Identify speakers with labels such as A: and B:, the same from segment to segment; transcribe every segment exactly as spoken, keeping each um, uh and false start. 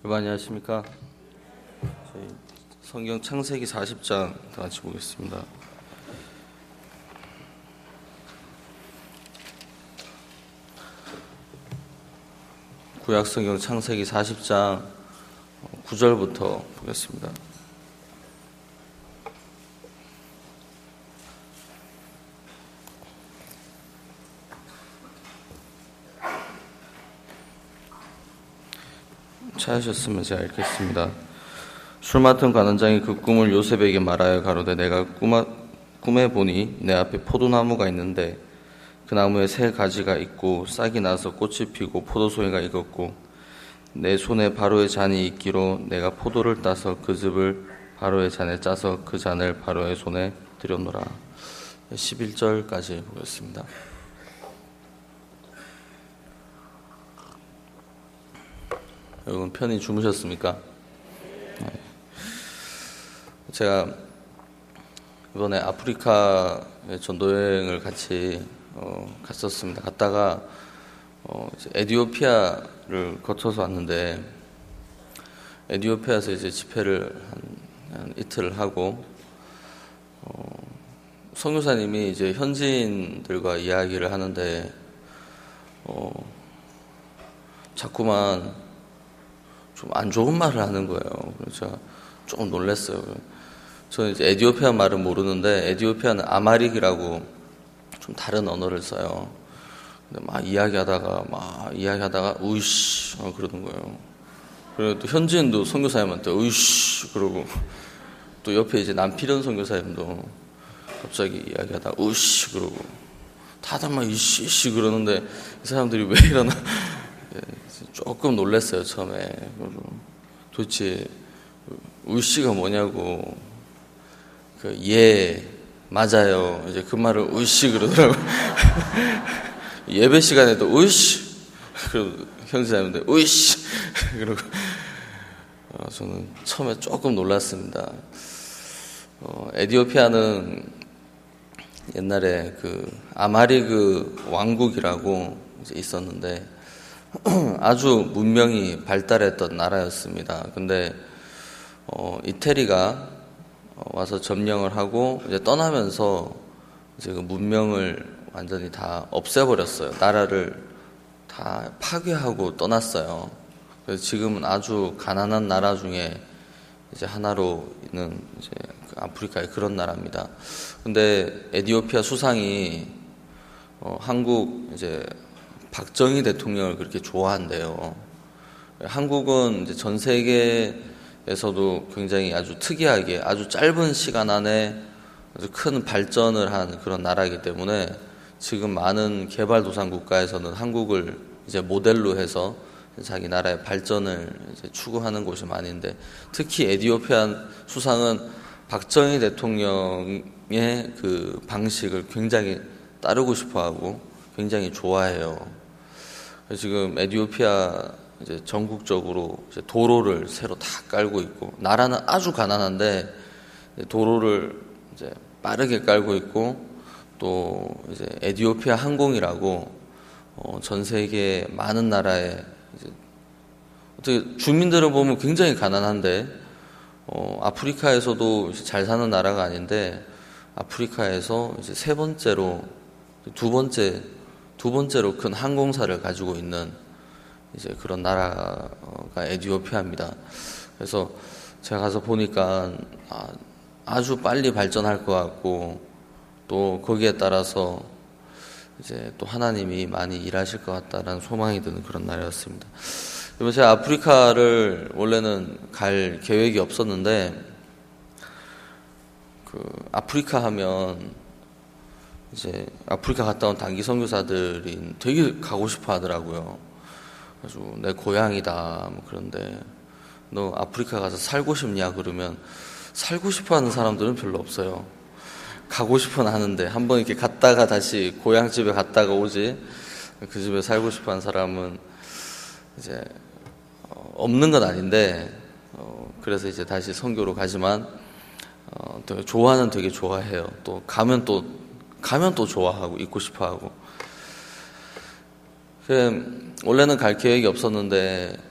A: 여러분 안녕하십니까? 저희 성경 창세기 사십 장 다 같이 보겠습니다. 구약 성경 창세기 사십 장 구 절부터 보겠습니다. 찾으셨으면 제가 읽겠습니다. 술 맡은 관원장이 그 꿈을 요셉에게 말하여 가로되 내가 꿈아, 꿈에 보니 내 앞에 포도나무가 있는데 그 나무에 세 가지가 있고 싹이 나서 꽃이 피고 포도송이가 익었고 내 손에 바로의 잔이 있기로 내가 포도를 따서 그 즙을 바로의 잔에 짜서 그 잔을 바로의 손에 들여놓으라. 십일 절까지 보겠습니다. 여러분 편히 주무셨습니까? 네. 제가 이번에 아프리카 전도여행을 같이 어, 갔었습니다. 갔다가 어, 이제 에티오피아를 거쳐서 왔는데 에티오피아에서 이제 집회를 한, 한 이틀을 하고 어, 선교사님이 이제 현지인들과 이야기를 하는데 어, 자꾸만 좀 안 좋은 말을 하는 거예요. 그래서 제가 조금 놀랐어요. 저는 이제 에티오피아 말은 모르는데 에티오피아는 아마릭이라고 좀 다른 언어를 써요. 근데 막 이야기하다가 막 이야기하다가 우이씨 어, 그러는 거예요. 그리고 또 현지인도 선교사님한테 우이씨 그러고 또 옆에 이제 남피련 선교사님도 갑자기 이야기하다가 우이씨 그러고 다들 막 이씨 이씨 그러는데 이 사람들이 왜 이러나 조금 놀랐어요 처음에. 도대체 우씨가 뭐냐고 그 예 맞아요 이제 그 말을 우씨 그러더라고. 예배 시간에도 우씨 그리고 형제자매인데 우씨 그러고 어, 저는 처음에 조금 놀랐습니다. 어, 에티오피아는 옛날에 그 아마리그 왕국이라고 이제 있었는데 아주 문명이 발달했던 나라였습니다. 근데 어, 이태리가 와서 점령을 하고 이제 떠나면서 이제 그 문명을 완전히 다 없애버렸어요. 나라를 다 파괴하고 떠났어요. 그래서 지금은 아주 가난한 나라 중에 이제 하나로 있는 이제 아프리카의 그런 나라입니다. 근데 에티오피아 수상이 어, 한국 이제 박정희 대통령을 그렇게 좋아한대요. 한국은 이제 전 세계에서도 굉장히 아주 특이하게 아주 짧은 시간 안에 아주 큰 발전을 한 그런 나라이기 때문에 지금 많은 개발도상 국가에서는 한국을 이제 모델로 해서 자기 나라의 발전을 이제 추구하는 곳이 많은데 특히 에티오피아 수상은 박정희 대통령의 그 방식을 굉장히 따르고 싶어하고 굉장히 좋아해요. 지금 에티오피아 이제 전국적으로 이제 도로를 새로 다 깔고 있고 나라는 아주 가난한데 도로를 이제 빠르게 깔고 있고 또 이제 에티오피아 항공이라고 어 전 세계 많은 나라에 이제 어떻게 주민들을 보면 굉장히 가난한데 어 아프리카에서도 잘 사는 나라가 아닌데 아프리카에서 이제 세 번째로 두 번째 두 번째로 큰 항공사를 가지고 있는 이제 그런 나라가 에티오피아입니다. 그래서 제가 가서 보니까 아주 빨리 발전할 것 같고 또 거기에 따라서 이제 또 하나님이 많이 일하실 것 같다라는 소망이 드는 그런 나라였습니다. 그리고 제가 아프리카를 원래는 갈 계획이 없었는데 그 아프리카 하면 이제 아프리카 갔다 온 단기 선교사들이 되게 가고 싶어 하더라고요. 그래서 내 고향이다 뭐 그런데 너 아프리카 가서 살고 싶냐 그러면 살고 싶어 하는 사람들은 별로 없어요. 가고 싶어는 하는데 한번 이렇게 갔다가 다시 고향 집에 갔다가 오지 그 집에 살고 싶어 하는 사람은 이제 없는 건 아닌데 어 그래서 이제 다시 선교로 가지만 어 되게 좋아는 되게 좋아해요. 또 가면 또 가면 또 좋아하고 있고 싶어하고. 원래는 갈 계획이 없었는데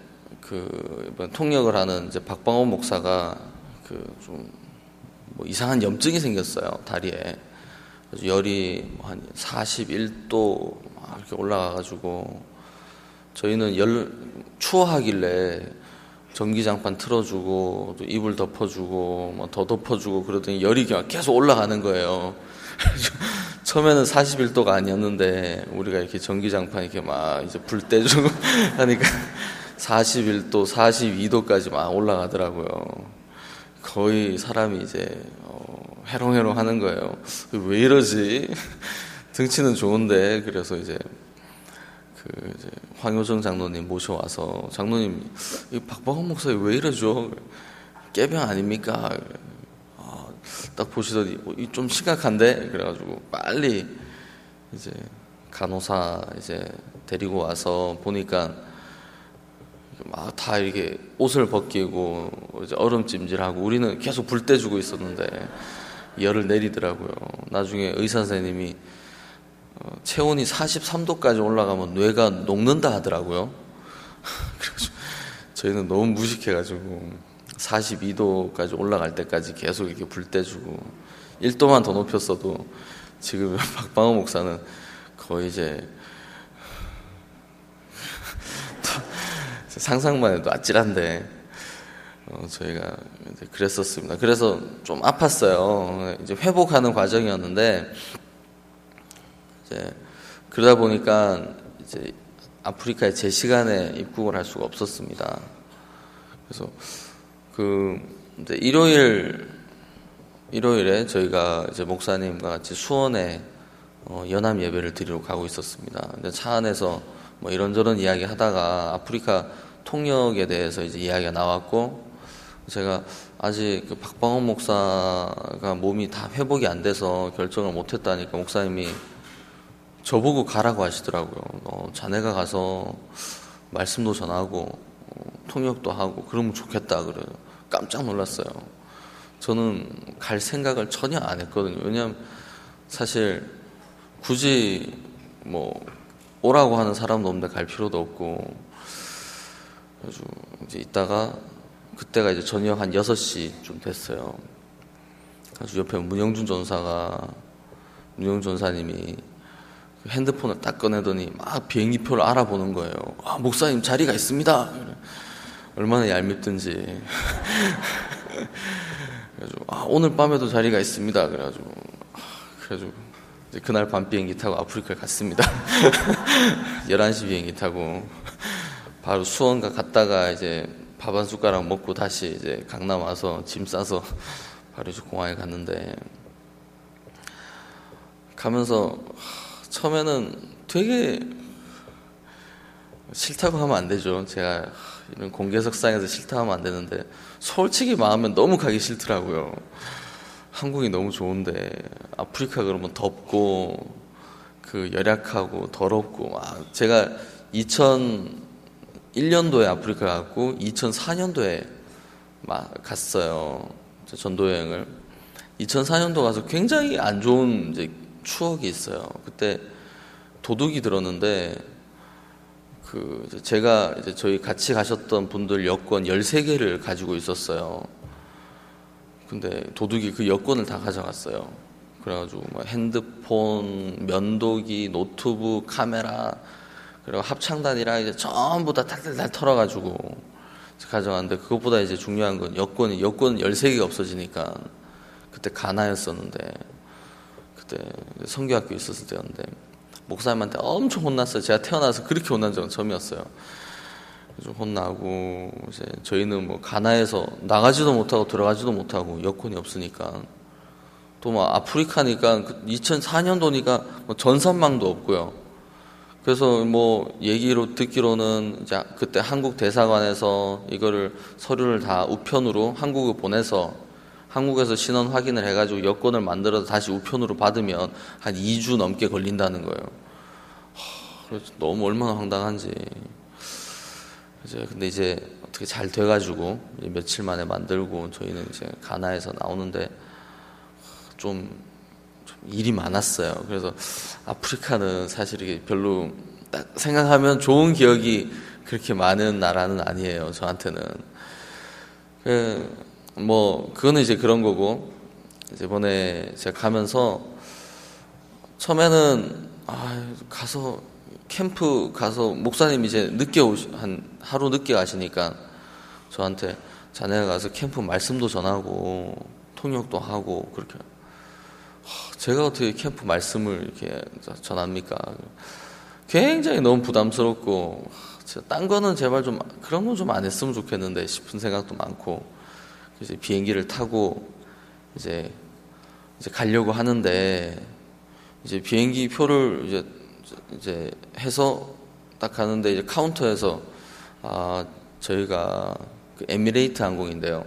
A: 그 이번 통역을 하는 이제 박방원 목사가 그 좀 뭐 이상한 염증이 생겼어요, 다리에. 그래서 열이 한 사십일 도 막 이렇게 올라가가지고 저희는 열 추워하길래 전기장판 틀어주고 또 이불 덮어주고 뭐 더 덮어주고 그러더니 열이 계속 올라가는 거예요. 처음에는 사십일 도가 아니었는데 우리가 이렇게 전기장판 이렇게 막 이제 불 떼주고 하니까 사십일 도, 사십이 도까지 막 올라가더라고요. 거의 사람이 이제 어, 해롱해롱 하는 거예요. 왜 이러지? 등치는 좋은데. 그래서 이제 그 이제 황효정 장로님 모셔와서, 장로님 이 박방원 목사님 왜 이러죠? 깨병 아닙니까? 아, 딱 보시더니 어, 좀 심각한데. 그래가지고 빨리 이제 간호사 이제 데리고 와서 보니까 막 다 이렇게 옷을 벗기고 이제 얼음찜질하고 우리는 계속 불 떼주고 있었는데 열을 내리더라고요. 나중에 의사 선생님이 어, 체온이 사십삼 도까지 올라가면 뇌가 녹는다 하더라고요. 그래서 저희는 너무 무식해가지고 사십이 도까지 올라갈 때까지 계속 이렇게 불 떼주고 일 도만 더 높였어도 지금 박방호 목사는 거의 이제 상상만 해도 아찔한데 어, 저희가 이제 그랬었습니다. 그래서 좀 아팠어요. 이제 회복하는 과정이었는데 이제 그러다 보니까 이제 아프리카에 제 시간에 입국을 할 수가 없었습니다. 그래서 그 이제 일요일 일요일에 저희가 이제 목사님과 같이 수원에 어, 연합 예배를 드리러 가고 있었습니다. 근데 차 안에서 뭐 이런저런 이야기 하다가 아프리카 통역에 대해서 이제 이야기가 나왔고, 제가 아직 그 박방원 목사가 몸이 다 회복이 안 돼서 결정을 못 했다니까 목사님이 저보고 가라고 하시더라고요. 어, 자네가 가서 말씀도 전하고 어, 통역도 하고 그러면 좋겠다 그래요. 깜짝 놀랐어요. 저는 갈 생각을 전혀 안 했거든요. 왜냐하면 사실 굳이 뭐 오라고 하는 사람도 없는데 갈 필요도 없고, 그래서 이제 있다가 그때가 이제 저녁 한 여섯 시쯤 됐어요. 그래서 옆에 문영준 전사가 문영준 전사님이 핸드폰을 딱 꺼내더니 막 비행기표를 알아보는 거예요. 아, 목사님 자리가 있습니다. 얼마나 얄밉든지. 그래가지고 아, 오늘 밤에도 자리가 있습니다. 그래가지고 그래가지고 이제 그날 밤 비행기 타고 아프리카에 갔습니다. 열한 시 비행기 타고 바로 수원가 갔다가 이제 밥 한 숟가락 먹고 다시 이제 강남 와서 짐 싸서 바로 이제 공항에 갔는데, 가면서 처음에는 되게 싫다고 하면 안 되죠. 제가 이런 공개석상에서 싫다고 하면 안 되는데 솔직히 마음은 너무 가기 싫더라고요. 한국이 너무 좋은데 아프리카 그러면 덥고 그 열악하고 더럽고. 아, 제가 이천일 년도에 아프리카 갔고 이천사 년도에 갔어요. 전도여행을. 이천사 년도 가서 굉장히 안 좋은 이제 추억이 있어요. 그때 도둑이 들었는데 그 이제 제가 이제 저희 같이 가셨던 분들 여권 열세 개를 가지고 있었어요. 근데 도둑이 그 여권을 다 가져갔어요. 그래가지고 뭐 핸드폰, 면도기, 노트북, 카메라, 그리고 합창단이랑 이제 전부 다 탈탈탈 털어가지고 가져갔는데, 그것보다 이제 중요한 건 여권이, 여권 열세 개가 없어지니까, 그때 가나였었는데, 그때 성교학교 있었을 때였는데, 목사님한테 엄청 혼났어요. 제가 태어나서 그렇게 혼난 적은 처음이었어요. 좀 혼나고, 이제 저희는 뭐 가나에서 나가지도 못하고 들어가지도 못하고 여권이 없으니까, 또 막 아프리카니까 이천사 년도니까 뭐 전산망도 없고요. 그래서 뭐 얘기로 듣기로는 이제 그때 한국 대사관에서 이거를 서류를 다 우편으로 한국에 보내서 한국에서 신원 확인을 해가지고 여권을 만들어서 다시 우편으로 받으면 한 이 주 넘게 걸린다는 거예요. 하, 그래서 너무 얼마나 황당한지. 이제 근데 이제 어떻게 잘 돼가지고 이제 며칠 만에 만들고 저희는 이제 가나에서 나오는데 좀, 좀 일이 많았어요. 그래서 아프리카는 사실 이게 별로 딱 생각하면 좋은 기억이 그렇게 많은 나라는 아니에요, 저한테는. 그, 뭐, 그거는 이제 그런 거고, 이제 이번에 제가 가면서, 처음에는, 아, 가서, 캠프 가서, 목사님 이제 늦게 오시, 한, 하루 늦게 가시니까, 저한테, 자네가 가서 캠프 말씀도 전하고, 통역도 하고, 그렇게. 제가 어떻게 캠프 말씀을 이렇게 전합니까? 굉장히 너무 부담스럽고, 딴 거는 제발 좀, 그런 건 좀 안 했으면 좋겠는데 싶은 생각도 많고, 이제 비행기를 타고, 이제, 이제 가려고 하는데, 이제 비행기 표를 이제, 이제 해서 딱 가는데, 이제 카운터에서, 아, 저희가 그 에미레이트 항공인데요.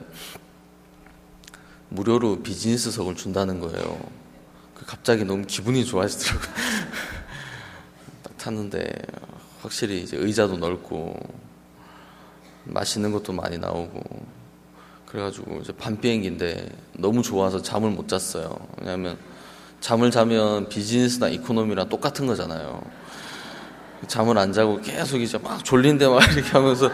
A: 무료로 비즈니스석을 준다는 거예요. 갑자기 너무 기분이 좋아지더라고요. 딱 탔는데 확실히 이제 의자도 넓고 맛있는 것도 많이 나오고 그래가지고 이제 밤 비행기인데 너무 좋아서 잠을 못 잤어요. 왜냐하면 잠을 자면 비즈니스나 이코노미랑 똑같은 거잖아요. 잠을 안 자고 계속 이제 막 졸린데 막 이렇게 하면서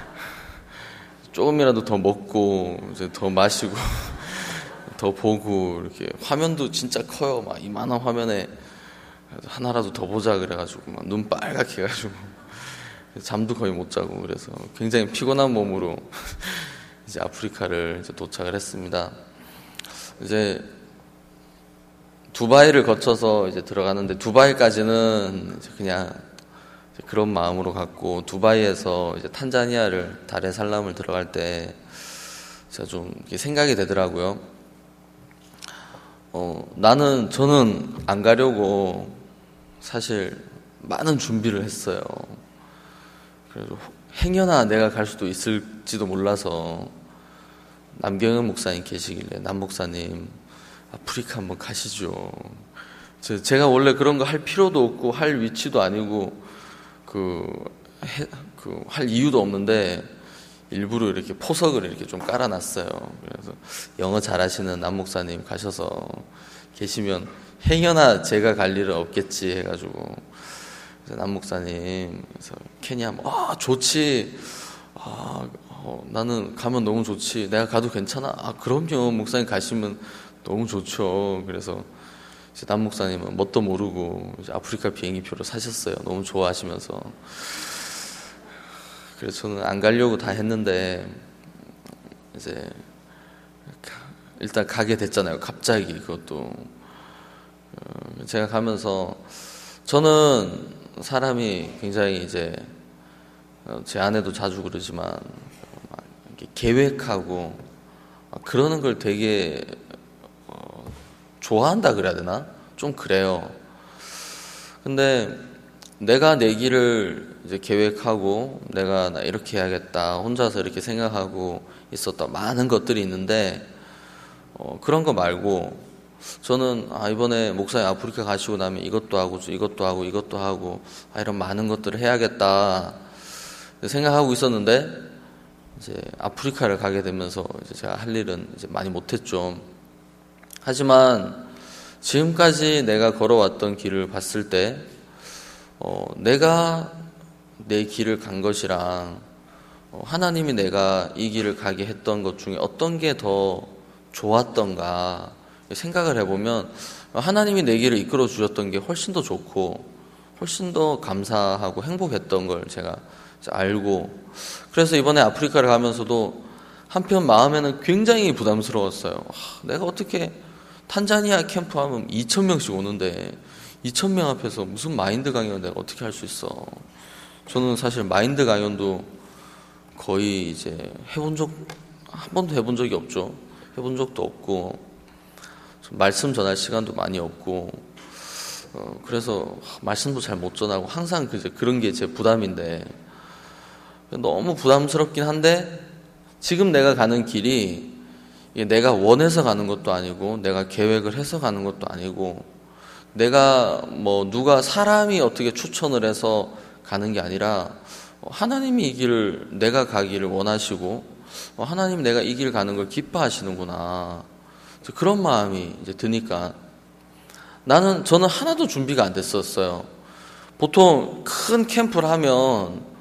A: 조금이라도 더 먹고 이제 더 마시고 더 보고 이렇게 화면도 진짜 커요. 막 이만한 화면에 하나라도 더 보자 그래가지고 막 눈 빨갛게 해가지고 잠도 거의 못 자고 그래서 굉장히 피곤한 몸으로 이제 아프리카를 이제 도착을 했습니다. 이제 두바이를 거쳐서 이제 들어가는데 두바이까지는 이제 그냥 이제 그런 마음으로 갔고 두바이에서 이제 탄자니아를 다레살람을 들어갈 때 제가 좀 생각이 되더라고요. 어, 나는, 저는 안 가려고 사실 많은 준비를 했어요. 그래서 행여나 내가 갈 수도 있을지도 몰라서 남경현 목사님 계시길래 남 목사님 아프리카 한번 가시죠. 제가 원래 그런 거 할 필요도 없고 할 위치도 아니고 그, 해, 그, 할 이유도 없는데 일부러 이렇게 포석을 이렇게 좀 깔아놨어요. 그래서 영어 잘하시는 남 목사님 가셔서 계시면 행여나 제가 갈 일은 없겠지 해가지고 남 목사님 그래서 케냐 아 좋지 아 어, 나는 가면 너무 좋지 내가 가도 괜찮아 아 그럼요 목사님 가시면 너무 좋죠. 그래서 이제 남 목사님은 뭣도 모르고 이제 아프리카 비행기표를 사셨어요. 너무 좋아하시면서. 그래서 저는 안 가려고 다 했는데 이제 일단 가게 됐잖아요. 갑자기 그것도 제가 가면서 저는 사람이 굉장히 이제 제 아내도 자주 그러지만 막 계획하고 그러는 걸 되게 좋아한다 그래야 되나? 좀 그래요. 근데 내가 내 길을 이제 계획하고 내가 나 이렇게 해야겠다 혼자서 이렇게 생각하고 있었던 많은 것들이 있는데 어, 그런 거 말고 저는 아 이번에 목사님 아프리카 가시고 나면 이것도 하고 이것도 하고 이것도 하고 아 이런 많은 것들을 해야겠다 생각하고 있었는데 이제 아프리카를 가게 되면서 이제 제가 할 일은 이제 많이 못했죠. 하지만 지금까지 내가 걸어왔던 길을 봤을 때 어, 내가 내 길을 간 것이랑 어, 하나님이 내가 이 길을 가게 했던 것 중에 어떤 게 더 좋았던가 생각을 해보면 하나님이 내 길을 이끌어 주셨던 게 훨씬 더 좋고 훨씬 더 감사하고 행복했던 걸 제가 알고 그래서 이번에 아프리카를 가면서도 한편 마음에는 굉장히 부담스러웠어요. 아, 내가 어떻게 탄자니아 캠프 하면 이천 명씩 오는데 이천 명 앞에서 무슨 마인드 강연을 내가 어떻게 할 수 있어. 저는 사실 마인드 강연도 거의 이제 해본 적, 한 번도 해본 적이 없죠. 해본 적도 없고, 말씀 전할 시간도 많이 없고, 어, 그래서 말씀도 잘 못 전하고, 항상 이제 그런 게 제 부담인데, 너무 부담스럽긴 한데, 지금 내가 가는 길이, 이게 내가 원해서 가는 것도 아니고, 내가 계획을 해서 가는 것도 아니고, 내가 뭐 누가 사람이 어떻게 추천을 해서 가는 게 아니라 하나님이 이 길을 내가 가기를 원하시고 하나님 내가 이 길 가는 걸 기뻐하시는구나 그런 마음이 이제 드니까 나는 저는 하나도 준비가 안 됐었어요. 보통 큰 캠프를 하면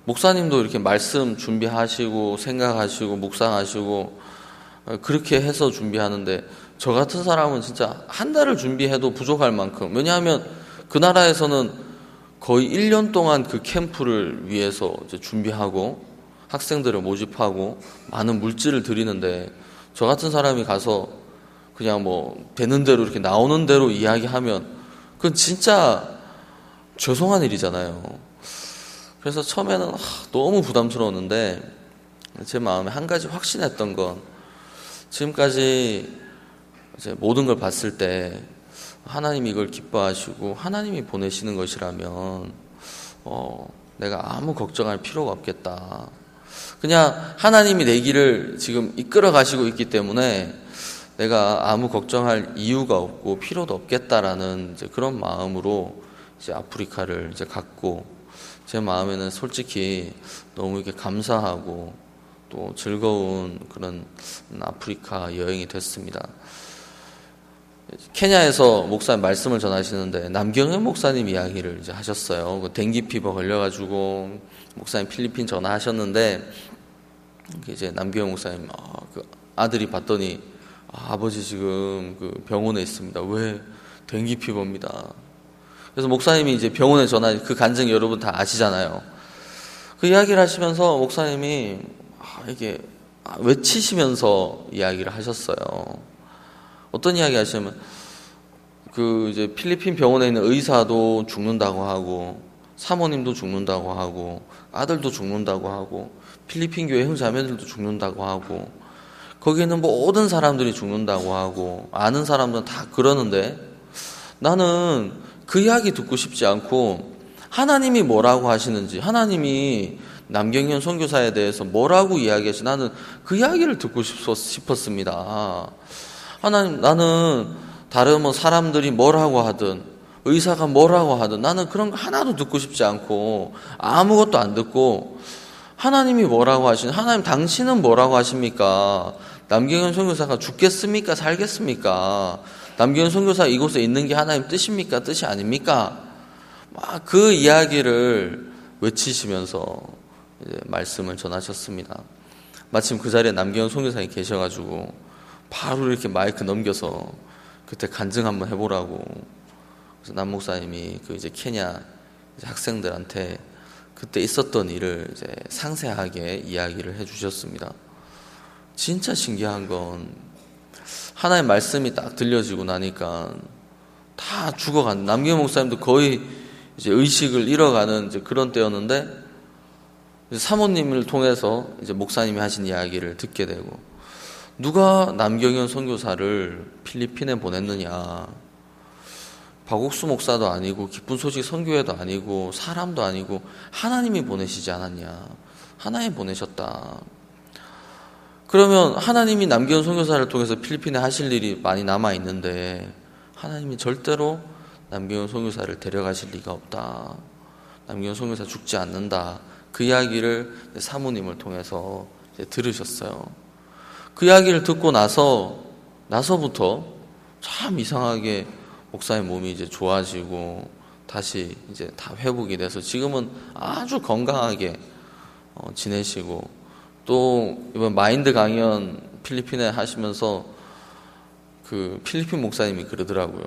A: 목사님도 이렇게 말씀 준비하시고 생각하시고 묵상하시고 그렇게 해서 준비하는데 저 같은 사람은 진짜 한 달을 준비해도 부족할 만큼, 왜냐하면 그 나라에서는 거의 일 년 동안 그 캠프를 위해서 이제 준비하고 학생들을 모집하고 많은 물질을 드리는데 저 같은 사람이 가서 그냥 뭐 되는 대로 이렇게 나오는 대로 이야기하면 그건 진짜 죄송한 일이잖아요. 그래서 처음에는 너무 부담스러웠는데 제 마음에 한 가지 확신했던 건, 지금까지 이제 모든 걸 봤을 때 하나님이 이걸 기뻐하시고 하나님이 보내시는 것이라면 어, 내가 아무 걱정할 필요가 없겠다. 그냥 하나님이 내 길을 지금 이끌어 가시고 있기 때문에 내가 아무 걱정할 이유가 없고 필요도 없겠다라는 이제 그런 마음으로 이제 아프리카를 이제 갔고, 제 마음에는 솔직히 너무 이렇게 감사하고 또 즐거운 그런 아프리카 여행이 됐습니다. 케냐에서 목사님 말씀을 전하시는데 남경현 목사님 이야기를 이제 하셨어요. 그 댕기 피버 걸려가지고 목사님 필리핀 전화하셨는데 이제 남경현 목사님 아, 그 아들이 봤더니 아, 아버지 지금 그 병원에 있습니다. 왜? 댕기 피버입니다. 그래서 목사님이 이제 병원에 전화, 그 간증 여러분 다 아시잖아요. 그 이야기를 하시면서 목사님이 아, 이게 외치시면서 이야기를 하셨어요. 어떤 이야기 하시냐면 그 이제 필리핀 병원에 있는 의사도 죽는다고 하고 사모님도 죽는다고 하고 아들도 죽는다고 하고 필리핀 교회 형제자매들도 죽는다고 하고 거기에는 모든 사람들이 죽는다고 하고 아는 사람들은 다 그러는데 나는 그 이야기 듣고 싶지 않고 하나님이 뭐라고 하시는지, 하나님이 남경현 선교사에 대해서 뭐라고 이야기하시, 나는 그 이야기를 듣고 싶었습니다. 하나님, 나는 다른 뭐 사람들이 뭐라고 하든 의사가 뭐라고 하든 나는 그런 거 하나도 듣고 싶지 않고 아무것도 안 듣고 하나님이 뭐라고 하시는, 하나님 당신은 뭐라고 하십니까? 남경현 선교사가 죽겠습니까? 살겠습니까? 남경현 선교사 이곳에 있는 게 하나님 뜻입니까? 뜻이 아닙니까? 막 그 이야기를 외치시면서 이제 말씀을 전하셨습니다. 마침 그 자리에 남경현 선교사님이 계셔가지고 바로 이렇게 마이크 넘겨서 그때 간증 한번 해보라고. 그래서 남 목사님이 그 이제 케냐 이제 학생들한테 그때 있었던 일을 이제 상세하게 이야기를 해주셨습니다. 진짜 신기한 건 하나의 말씀이 딱 들려지고 나니까 다 죽어간, 남경현 목사님도 거의 이제 의식을 잃어가는 이제 그런 때였는데 사모님을 통해서 이제 목사님이 하신 이야기를 듣게 되고, 누가 남경현 선교사를 필리핀에 보냈느냐? 박옥수 목사도 아니고 기쁜 소식 선교회도 아니고 사람도 아니고 하나님이 보내시지 않았냐? 하나님 보내셨다. 그러면 하나님이 남경현 선교사를 통해서 필리핀에 하실 일이 많이 남아 있는데 하나님이 절대로 남경현 선교사를 데려가실 리가 없다. 남경현 선교사 죽지 않는다. 그 이야기를 사모님을 통해서 이제 들으셨어요. 그 이야기를 듣고 나서 나서부터 참 이상하게 목사의 몸이 이제 좋아지고 다시 이제 다 회복이 돼서 지금은 아주 건강하게 어, 지내시고, 또 이번 마인드 강연 필리핀에 하시면서 그 필리핀 목사님이 그러더라고요.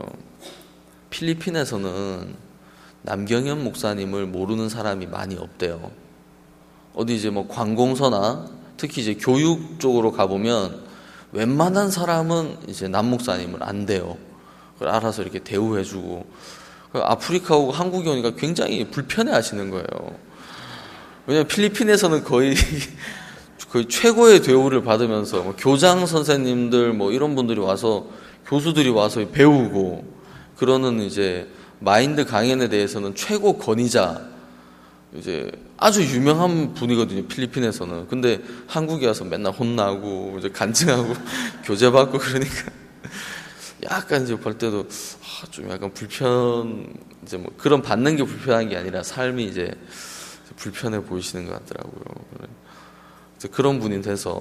A: 필리핀에서는 남경현 목사님을 모르는 사람이 많이 없대요. 어디 이제 뭐 관공서나 특히 이제 교육 쪽으로 가보면 웬만한 사람은 이제 남 목사님을 안 돼요. 그걸 알아서 이렇게 대우해주고, 아프리카 오고 한국에 오니까 굉장히 불편해 하시는 거예요. 왜냐면 필리핀에서는 거의 거의 최고의 대우를 받으면서 뭐 교장 선생님들 뭐 이런 분들이 와서, 교수들이 와서 배우고 그러는 이제 마인드 강연에 대해서는 최고 권위자, 이제 아주 유명한 분이거든요, 필리핀에서는. 근데 한국에 와서 맨날 혼나고 이제 간증하고 교제받고 그러니까 약간 이제 볼 때도 아, 좀 약간 불편, 이제 뭐 그런 받는 게 불편한 게 아니라 삶이 이제 불편해 보이시는 것 같더라고요. 그런 분이 돼서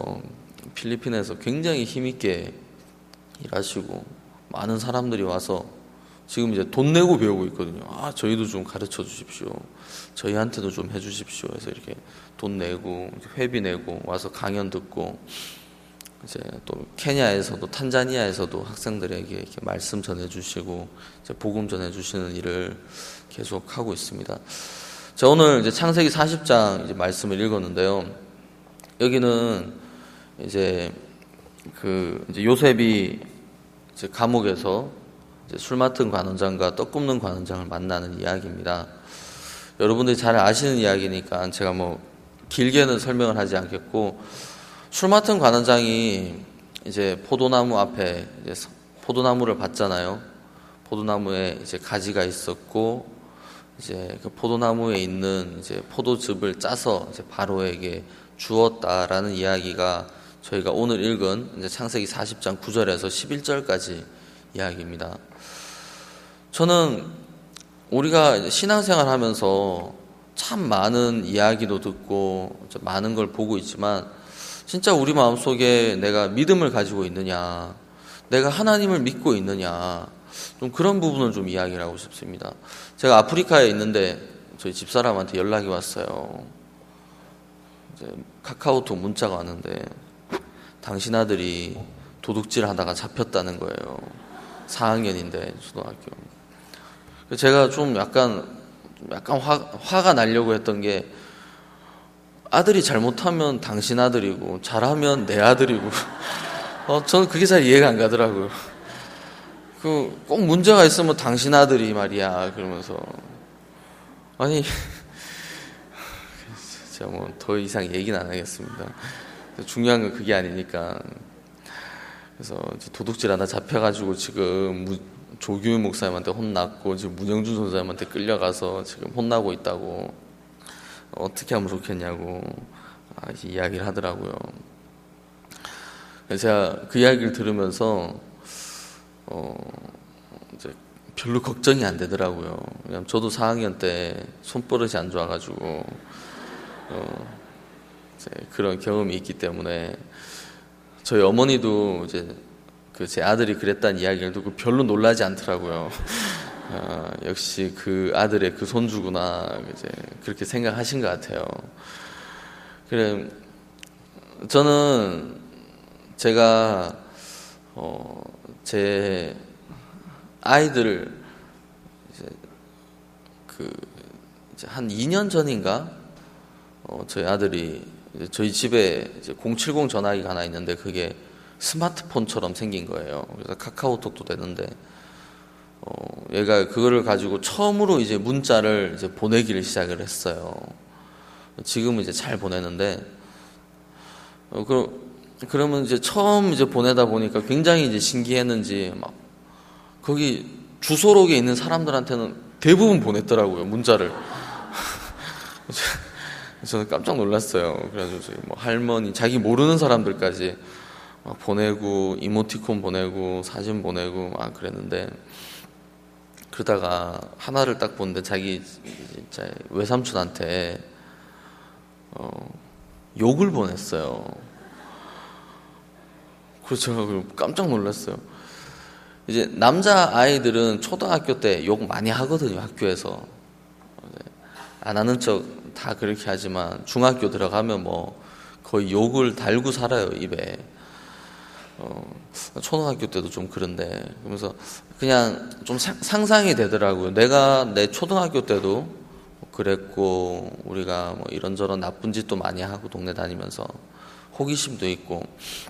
A: 필리핀에서 굉장히 힘있게 일하시고 많은 사람들이 와서 지금 이제 돈 내고 배우고 있거든요. 아, 저희도 좀 가르쳐 주십시오. 저희한테도 좀 해주십시오. 해서 이렇게 돈 내고 회비 내고 와서 강연 듣고, 이제 또 케냐에서도 탄자니아에서도 학생들에게 이렇게 말씀 전해주시고 이제 복음 전해주시는 일을 계속 하고 있습니다. 자, 오늘 이제 창세기 사십 장 이제 말씀을 읽었는데요. 여기는 이제 그 이제 요셉이 이제 감옥에서 이제 술 맡은 관원장과 떡 굽는 관원장을 만나는 이야기입니다. 여러분들이 잘 아시는 이야기니까 제가 뭐 길게는 설명을 하지 않겠고, 술 맡은 관원장이 이제 포도나무 앞에 이제 포도나무를 봤잖아요. 포도나무에 이제 가지가 있었고, 이제 그 포도나무에 있는 이제 포도즙을 짜서 이제 바로에게 주었다라는 이야기가 저희가 오늘 읽은 이제 창세기 사십 장 구 절에서 십일 절까지 이야기입니다. 저는 우리가 신앙생활 하면서 참 많은 이야기도 듣고 많은 걸 보고 있지만, 진짜 우리 마음속에 내가 믿음을 가지고 있느냐, 내가 하나님을 믿고 있느냐, 좀 그런 부분을 좀 이야기를 하고 싶습니다. 제가 아프리카에 있는데 저희 집사람한테 연락이 왔어요. 이제 카카오톡 문자가 왔는데, 당신 아들이 도둑질 하다가 잡혔다는 거예요. 사 학년인데 초등학교. 제가 좀 약간 약간 화, 화가 나려고 했던 게, 아들이 잘못하면 당신 아들이고 잘하면 내 아들이고 어, 저는 그게 잘 이해가 안 가더라고요. 그 꼭 문제가 있으면 당신 아들이 말이야 그러면서, 아니 제가 뭐 더 이상 얘기는 안 하겠습니다. 중요한 건 그게 아니니까. 그래서 도둑질 하다 잡혀가지고 지금 무, 조규 목사님한테 혼났고, 지금 문영준 선생님한테 끌려가서 지금 혼나고 있다고, 어떻게 하면 좋겠냐고 아, 이야기를 하더라고요. 그래서 제가 그 이야기를 들으면서 어, 이제 별로 걱정이 안 되더라고요. 왜냐면 저도 사 학년 때 손버릇이 안 좋아가지고 어, 이제 그런 경험이 있기 때문에, 저희 어머니도 이제 그 제 아들이 그랬다는 이야기를 듣고 별로 놀라지 않더라고요. 아, 역시 그 아들의 그 손주구나, 이제 그렇게 생각하신 것 같아요. 그래, 저는 제가 어, 제 아이들을 이제 그 이제 한 이 년 전인가 어, 저희 아들이 이제 저희 집에 이제 공칠공 전화기가 하나 있는데, 그게 스마트폰처럼 생긴 거예요. 그래서 카카오톡도 되는데, 어, 얘가 그거를 가지고 처음으로 이제 문자를 이제 보내기를 시작을 했어요. 지금은 이제 잘 보내는데, 어, 그, 그러면 이제 처음 이제 보내다 보니까 굉장히 이제 신기했는지, 막, 거기 주소록에 있는 사람들한테는 대부분 보냈더라고요, 문자를. 저는 깜짝 놀랐어요. 그래가지고 저희 뭐 할머니, 자기 모르는 사람들까지 막 보내고, 이모티콘 보내고, 사진 보내고 막 그랬는데, 그러다가 하나를 딱 보는데 자기 진짜 외삼촌한테 어, 욕을 보냈어요. 그래서 제가 깜짝 놀랐어요. 이제 남자 아이들은 초등학교 때 욕 많이 하거든요, 학교에서. 안 하는 척 다 그렇게 하지만 중학교 들어가면 뭐 거의 욕을 달고 살아요, 입에. 어, 초등학교 때도 좀 그런데, 그러면서 그냥 좀 상, 상상이 되더라고요. 내가 내 초등학교 때도 그랬고, 우리가 뭐 이런저런 나쁜 짓도 많이 하고 동네 다니면서 호기심도 있고,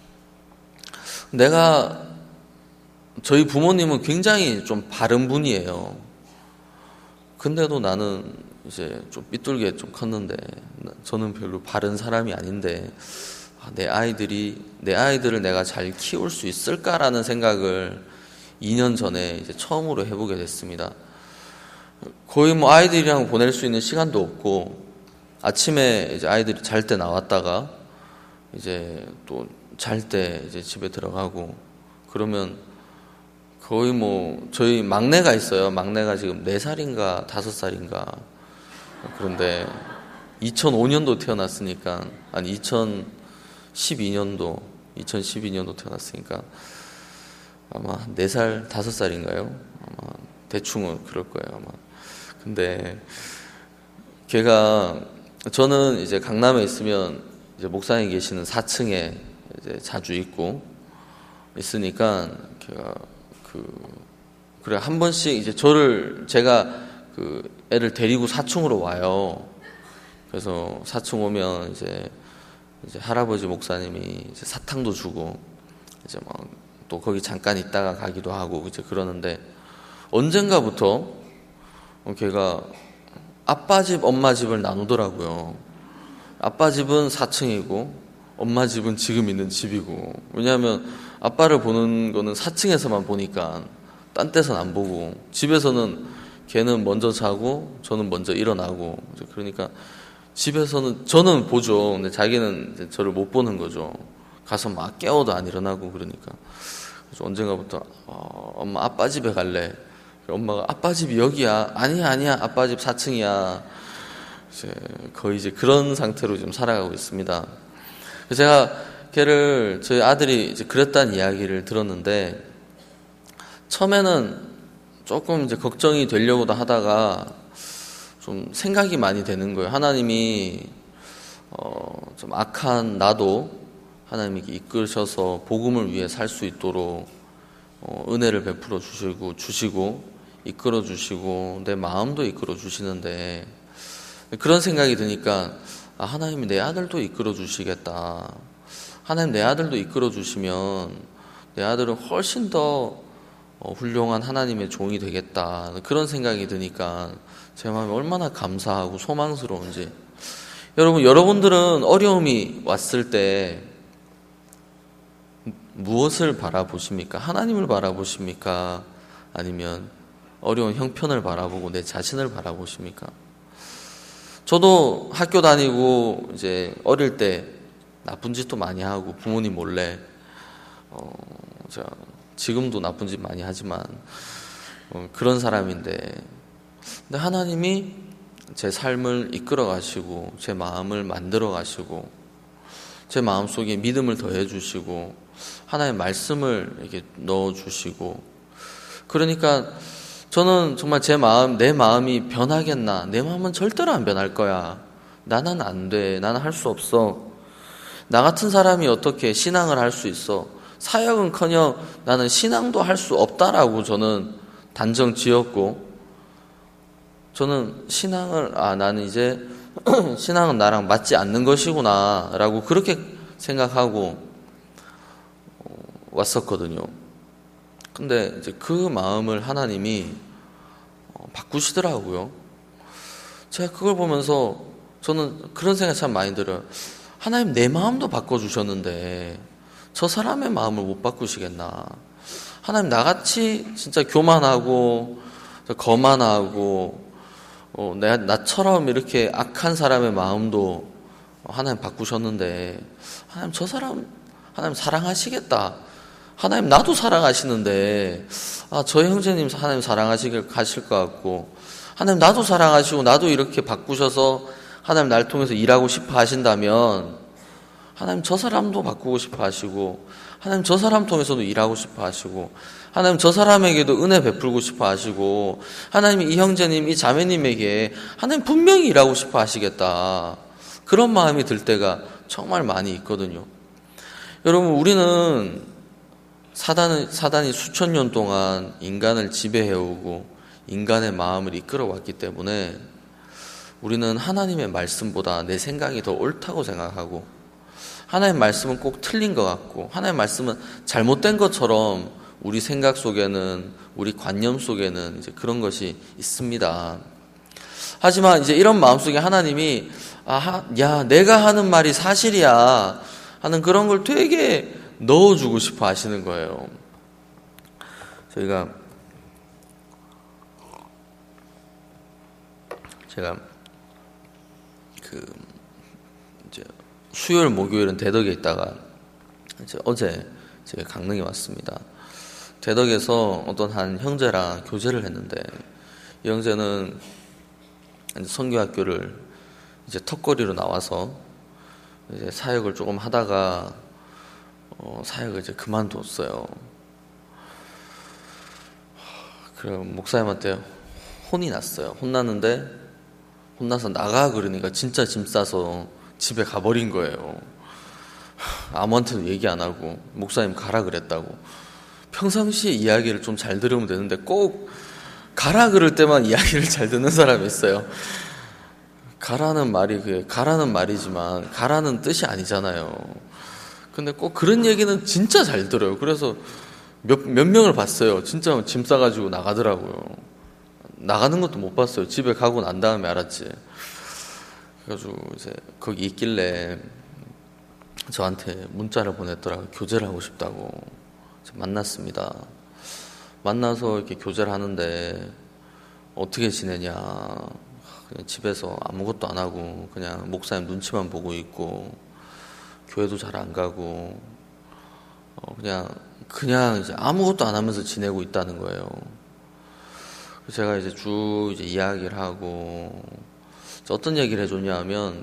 A: 내가 저희 부모님은 굉장히 좀 바른 분이에요. 근데도 나는 이제 좀 삐뚤게 좀 컸는데, 저는 별로 바른 사람이 아닌데, 내 아이들이, 내 아이들을 내가 잘 키울 수 있을까라는 생각을 이 년 전에 이제 처음으로 해보게 됐습니다. 거의 뭐 아이들이랑 보낼 수 있는 시간도 없고, 아침에 이제 아이들이 잘 때 나왔다가, 이제 또 잘 때 이제 집에 들어가고, 그러면 거의 뭐, 저희 막내가 있어요. 막내가 지금 네 살인가 다섯 살인가. 그런데 이천오 년도 태어났으니까, 아니, 이천십이 년도, 이천십이 년도 태어났으니까, 아마 네 살, 다섯 살인가요? 아마 대충은 그럴 거예요, 아마. 근데 걔가, 저는 이제 강남에 있으면 이제 목사님 계시는 사 층에 이제 자주 있고 있으니까 걔가 그 그래 한 번씩 이제 저를 제가 그 애를 데리고 사 층으로 와요. 그래서 사 층 오면 이제 이제 할아버지 목사님이 이제 사탕도 주고 이제 막 또 거기 잠깐 있다가 가기도 하고 이제 그러는데 언젠가부터 걔가 아빠 집, 엄마 집을 나누더라고요. 아빠 집은 사 층이고 엄마 집은 지금 있는 집이고, 왜냐하면 아빠를 보는 거는 사 층에서만 보니까 딴 데서는 안 보고, 집에서는 걔는 먼저 자고 저는 먼저 일어나고, 그러니까 집에서는 저는 보죠. 근데 자기는 이제 저를 못 보는 거죠. 가서 막 깨워도 안 일어나고 그러니까. 그래서 언젠가부터 어, 엄마 아빠 집에 갈래. 엄마가 아빠 집이 여기야. 아니야 아니야 아빠 집 사 층이야. 이제 거의 이제 그런 상태로 지금 살아가고 있습니다. 그래서 제가 걔를, 저희 아들이 이제 그랬다는 이야기를 들었는데, 처음에는 조금 이제 걱정이 되려고도 하다가 좀 생각이 많이 되는 거예요. 하나님이 어, 좀 악한 나도 하나님이 이끌으셔서 복음을 위해 살 수 있도록 어, 은혜를 베풀어 주시고 주시고 이끌어 주시고 내 마음도 이끌어 주시는데, 그런 생각이 드니까 아, 하나님이 내 아들도 이끌어 주시겠다. 하나님 내 아들도 이끌어 주시면 내 아들은 훨씬 더 훌륭한 하나님의 종이 되겠다. 그런 생각이 드니까 제 마음이 얼마나 감사하고 소망스러운지. 여러분, 여러분들은 어려움이 왔을 때 무엇을 바라보십니까? 하나님을 바라보십니까? 아니면 어려운 형편을 바라보고 내 자신을 바라보십니까? 저도 학교 다니고 이제 어릴 때 나쁜 짓도 많이 하고 부모님 몰래 어, 제가 지금도 나쁜 짓 많이 하지만 어, 그런 사람인데, 근데 하나님이 제 삶을 이끌어 가시고 제 마음을 만들어 가시고 제 마음속에 믿음을 더해 주시고 하나님의 말씀을 이렇게 넣어 주시고, 그러니까 저는 정말 제 마음, 내 마음이 변하겠나? 내 마음은 절대로 안 변할 거야. 나는 안 돼. 나는 할 수 없어. 나 같은 사람이 어떻게 신앙을 할 수 있어? 사역은커녕 나는 신앙도 할 수 없다라고 저는 단정 지었고, 저는 신앙을, 아, 나는 이제 신앙은 나랑 맞지 않는 것이구나 라고 그렇게 생각하고 왔었거든요. 근데 이제 그 마음을 하나님이 바꾸시더라고요. 제가 그걸 보면서 저는 그런 생각 참 많이 들어요. 하나님 내 마음도 바꿔주셨는데 저 사람의 마음을 못 바꾸시겠나? 하나님 나같이 진짜 교만하고 거만하고 어, 내, 나처럼 이렇게 악한 사람의 마음도 하나님 바꾸셨는데, 하나님 저 사람 하나님 사랑하시겠다. 하나님 나도 사랑하시는데 아, 저 형제님 하나님 사랑하시길 가실 것 같고, 하나님 나도 사랑하시고 나도 이렇게 바꾸셔서 하나님 날 통해서 일하고 싶어 하신다면 하나님 저 사람도 바꾸고 싶어 하시고, 하나님 저 사람 통해서도 일하고 싶어 하시고, 하나님 저 사람에게도 은혜 베풀고 싶어 하시고, 하나님 이 형제님 이 자매님에게 하나님 분명히 일하고 싶어 하시겠다. 그런 마음이 들 때가 정말 많이 있거든요. 여러분, 우리는 사단은, 사단이 수천 년 동안 인간을 지배해오고 인간의 마음을 이끌어왔기 때문에 우리는 하나님의 말씀보다 내 생각이 더 옳다고 생각하고, 하나님의 말씀은 꼭 틀린 것 같고, 하나님의 말씀은 잘못된 것처럼 우리 생각 속에는, 우리 관념 속에는 이제 그런 것이 있습니다. 하지만 이제 이런 마음속에 하나님이 아, 야, 내가 하는 말이 사실이야 하는 그런 걸 되게 넣어주고 싶어 하시는 거예요. 저희가 제가 그 이제 수요일 목요일은 대덕에 있다가 이제 어제 제가 강릉에 왔습니다. 대덕에서 어떤 한 형제랑 교제를 했는데, 이 형제는 이제 선교학교를 이제 턱걸이로 나와서 이제 사역을 조금 하다가 어, 사역을 이제 그만뒀어요. 그럼 목사님한테 혼이 났어요. 혼났는데 혼나서 나가 그러니까 진짜 짐 싸서 집에 가버린 거예요. 아무한테도 얘기 안 하고 목사님 가라 그랬다고. 평상시에 이야기를 좀 잘 들으면 되는데 꼭 가라 그럴 때만 이야기를 잘 듣는 사람이 있어요. 가라는 말이 그 가라는 말이지만 가라는 뜻이 아니잖아요. 근데 꼭 그런 얘기는 진짜 잘 들어요. 그래서 몇, 몇 명을 봤어요. 진짜 짐 싸가지고 나가더라고요. 나가는 것도 못 봤어요. 집에 가고 난 다음에 알았지. 그래가지고 이제 거기 있길래 저한테 문자를 보냈더라고요. 교제를 하고 싶다고. 만났습니다. 만나서 이렇게 교제를 하는데 어떻게 지내냐. 그냥 집에서 아무것도 안 하고 그냥 목사님 눈치만 보고 있고 교회도 잘 안 가고 어 그냥 그냥 이제 아무것도 안 하면서 지내고 있다는 거예요. 제가 이제 쭉 이제 이야기를 하고 어떤 얘기를 해줬냐 하면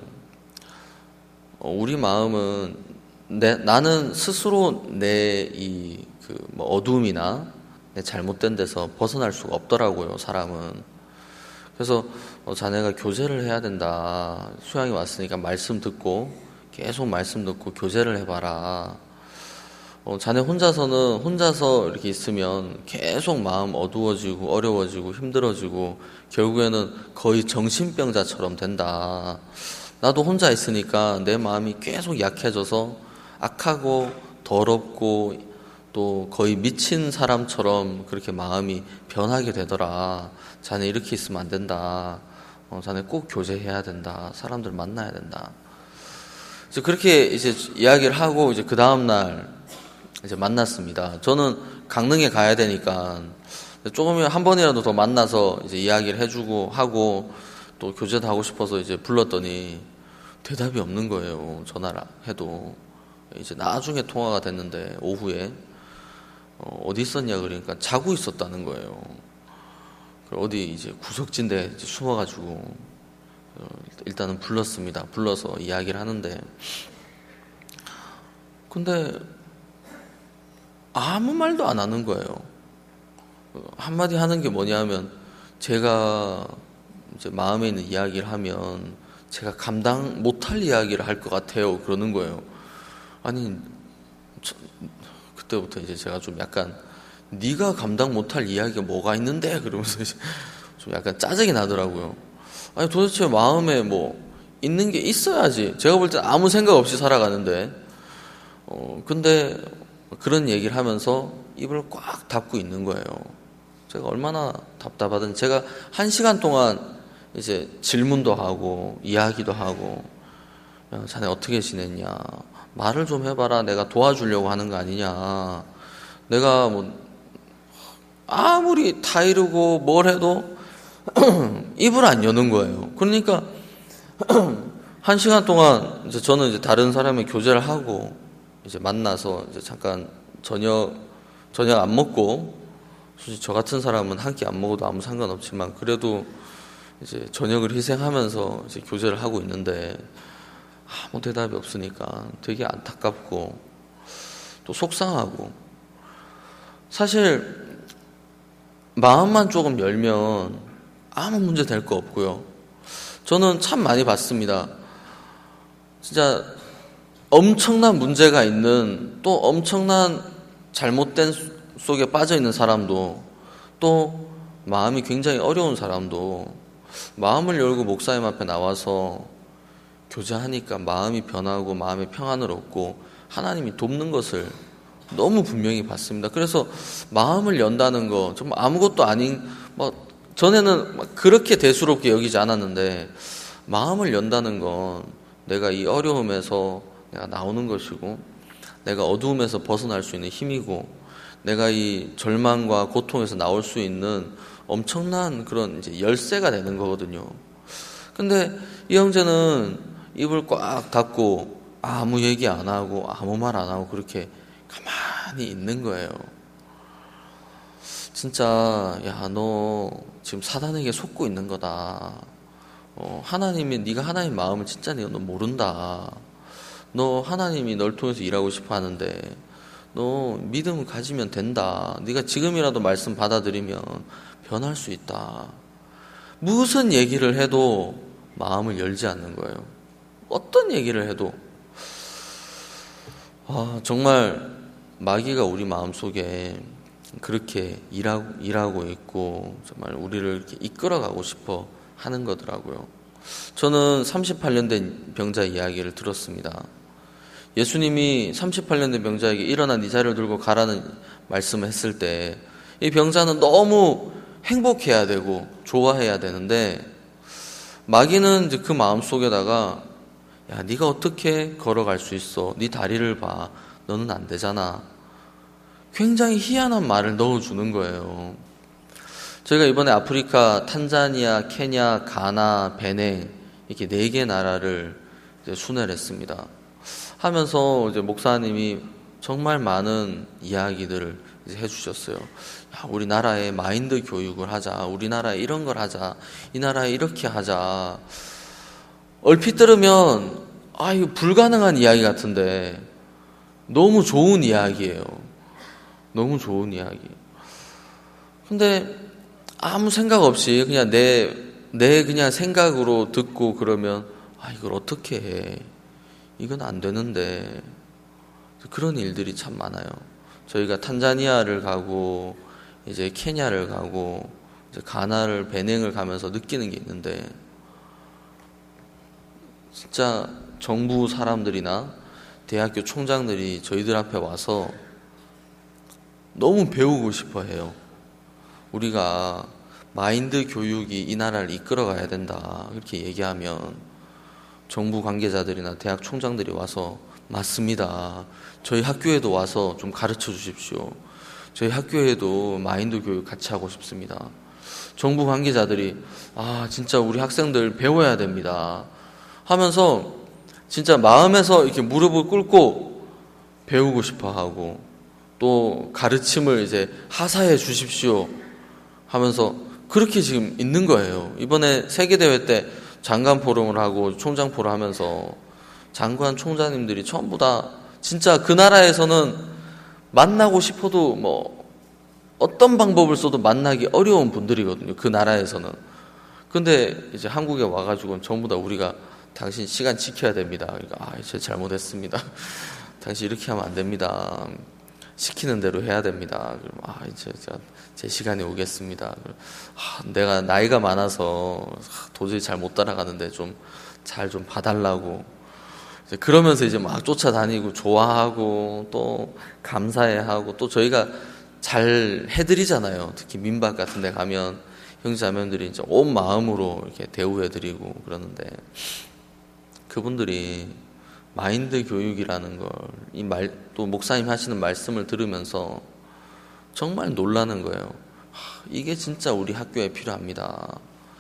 A: 어 우리 마음은 내, 나는 스스로 내 이 그 뭐 어둠이나 내 잘못된 데서 벗어날 수가 없더라고요, 사람은. 그래서 어, 자네가 교제를 해야 된다. 수양이 왔으니까 말씀 듣고 계속 말씀 듣고 교제를 해봐라. 어, 자네 혼자서는 혼자서 이렇게 있으면 계속 마음 어두워지고 어려워지고 힘들어지고 결국에는 거의 정신병자처럼 된다. 나도 혼자 있으니까 내 마음이 계속 약해져서 악하고 더럽고 또 거의 미친 사람처럼 그렇게 마음이 변하게 되더라. 자네 이렇게 있으면 안 된다. 어, 자네 꼭 교제해야 된다. 사람들 만나야 된다. 그래서 그렇게 이제 이야기를 하고 이제 그 다음 날 이제 만났습니다. 저는 강릉에 가야 되니까 조금이면 한 번이라도 더 만나서 이제 이야기를 해주고 하고 또 교제도 하고 싶어서 이제 불렀더니 대답이 없는 거예요. 전화를 해도. 이제 나중에 통화가 됐는데 오후에 어, 어디 있었냐 그러니까 자고 있었다는 거예요. 어디 이제 구석진데 이제 숨어가지고 어, 일단은 불렀습니다. 불러서 이야기를 하는데 근데 아무 말도 안 하는 거예요. 한마디 하는 게 뭐냐면 제가 이제 마음에 있는 이야기를 하면 제가 감당 못할 이야기를 할 것 같아요. 그러는 거예요. 아니 저, 그때부터 이제 제가 좀 약간 네가 감당 못할 이야기가 뭐가 있는데 그러면서 좀 약간 짜증이 나더라고요. 아니 도대체 마음에 뭐 있는 게 있어야지. 제가 볼 때 아무 생각 없이 살아가는데 어 근데 그런 얘기를 하면서 입을 꽉 닫고 있는 거예요. 제가 얼마나 답답하든 제가 한 시간 동안 이제 질문도 하고 이야기도 하고 야, 자네 어떻게 지냈냐 말을 좀 해봐라. 내가 도와주려고 하는 거 아니냐. 내가 뭐 아무리 타이르고 뭘 해도 입을 안 여는 거예요. 그러니까 한 시간 동안 이제 저는 이제 다른 사람의 교제를 하고 이제 만나서 이제 잠깐 저녁 저녁 안 먹고 솔직히 저 같은 사람은 한 끼 안 먹어도 아무 상관없지만 그래도 이제 저녁을 희생하면서 이제 교제를 하고 있는데 아무 대답이 없으니까 되게 안타깝고 또 속상하고 사실 마음만 조금 열면 아무 문제 될 거 없고요. 저는 참 많이 봤습니다. 진짜 엄청난 문제가 있는 또 엄청난 잘못된 속에 빠져 있는 사람도 또 마음이 굉장히 어려운 사람도 마음을 열고 목사님 앞에 나와서 교제하니까 마음이 변하고 마음의 평안을 얻고 하나님이 돕는 것을 너무 분명히 봤습니다. 그래서 마음을 연다는 거 정말 아무것도 아닌 뭐 전에는 막 그렇게 대수롭게 여기지 않았는데 마음을 연다는 건 내가 이 어려움에서 내가 나오는 것이고 내가 어두움에서 벗어날 수 있는 힘이고 내가 이 절망과 고통에서 나올 수 있는 엄청난 그런 이제 열쇠가 되는 거거든요. 근데 이 형제는 입을 꽉 닫고 아무 얘기 안 하고 아무 말 안 하고 그렇게 가만히 있는 거예요. 진짜 야, 너 지금 사단에게 속고 있는 거다. 어, 하나님이 네가 하나님 마음을 진짜 너 모른다. 너 하나님이 널 통해서 일하고 싶어 하는데 너 믿음을 가지면 된다. 네가 지금이라도 말씀 받아들이면 변할 수 있다. 무슨 얘기를 해도 마음을 열지 않는 거예요. 어떤 얘기를 해도. 아, 정말 마귀가 우리 마음속에 그렇게 일하고, 일하고 있고 정말 우리를 이렇게 이끌어가고 싶어 하는 거더라고요. 저는 삼십팔 년 된 병자 이야기를 들었습니다. 예수님이 삼십팔 년 된 병자에게 일어나 네 자리를 들고 가라는 말씀을 했을 때 이 병자는 너무 행복해야 되고 좋아해야 되는데 마귀는 이제 그 마음속에다가 야, 네가 어떻게 걸어갈 수 있어? 네 다리를 봐. 너는 안 되잖아. 굉장히 희한한 말을 넣어주는 거예요. 저희가 이번에 아프리카, 탄자니아, 케냐, 가나, 베냉 이렇게 네 개 나라를 이제 순회를 했습니다. 하면서 이제 목사님이 정말 많은 이야기들을 이제 해주셨어요. 야, 우리나라에 마인드 교육을 하자. 우리나라에 이런 걸 하자. 이 나라에 이렇게 하자. 얼핏 들으면 아, 이거 불가능한 이야기 같은데 너무 좋은 이야기예요. 너무 좋은 이야기. 근데 아무 생각 없이 그냥 내, 내 그냥 생각으로 듣고 그러면 아, 이걸 어떻게 해. 이건 안 되는데. 그런 일들이 참 많아요. 저희가 탄자니아를 가고 이제 케냐를 가고 이제 가나를 베냉을 가면서 느끼는 게 있는데 진짜 정부 사람들이나 대학교 총장들이 저희들 앞에 와서 너무 배우고 싶어 해요. 우리가 마인드 교육이 이 나라를 이끌어 가야 된다. 이렇게 얘기하면 정부 관계자들이나 대학 총장들이 와서 맞습니다. 저희 학교에도 와서 좀 가르쳐 주십시오. 저희 학교에도 마인드 교육 같이 하고 싶습니다. 정부 관계자들이 아, 진짜 우리 학생들 배워야 됩니다. 하면서 진짜 마음에서 이렇게 무릎을 꿇고 배우고 싶어 하고 또 가르침을 이제 하사해 주십시오 하면서 그렇게 지금 있는 거예요. 이번에 세계대회 때 장관 포럼을 하고 총장 포럼 하면서 장관 총장님들이 전부 다 진짜 그 나라에서는 만나고 싶어도 뭐 어떤 방법을 써도 만나기 어려운 분들이거든요. 그 나라에서는. 근데 이제 한국에 와가지고 전부 다 우리가 당신 시간 지켜야 됩니다. 그러니까 아, 제가 잘못했습니다. 당신 이렇게 하면 안 됩니다. 시키는 대로 해야 됩니다. 그럼 아, 이제 제가 제 시간이 오겠습니다. 아, 내가 나이가 많아서 도저히 잘 못 따라가는데 좀 잘 좀 봐달라고. 이제 그러면서 이제 막 쫓아다니고 좋아하고 또 감사해하고 또 저희가 잘 해드리잖아요. 특히 민박 같은 데 가면 형제자매들이 이제 온 마음으로 이렇게 대우해드리고 그러는데 그분들이 마인드 교육이라는 걸 이 말 또 목사님 하시는 말씀을 들으면서 정말 놀라는 거예요. 하, 이게 진짜 우리 학교에 필요합니다.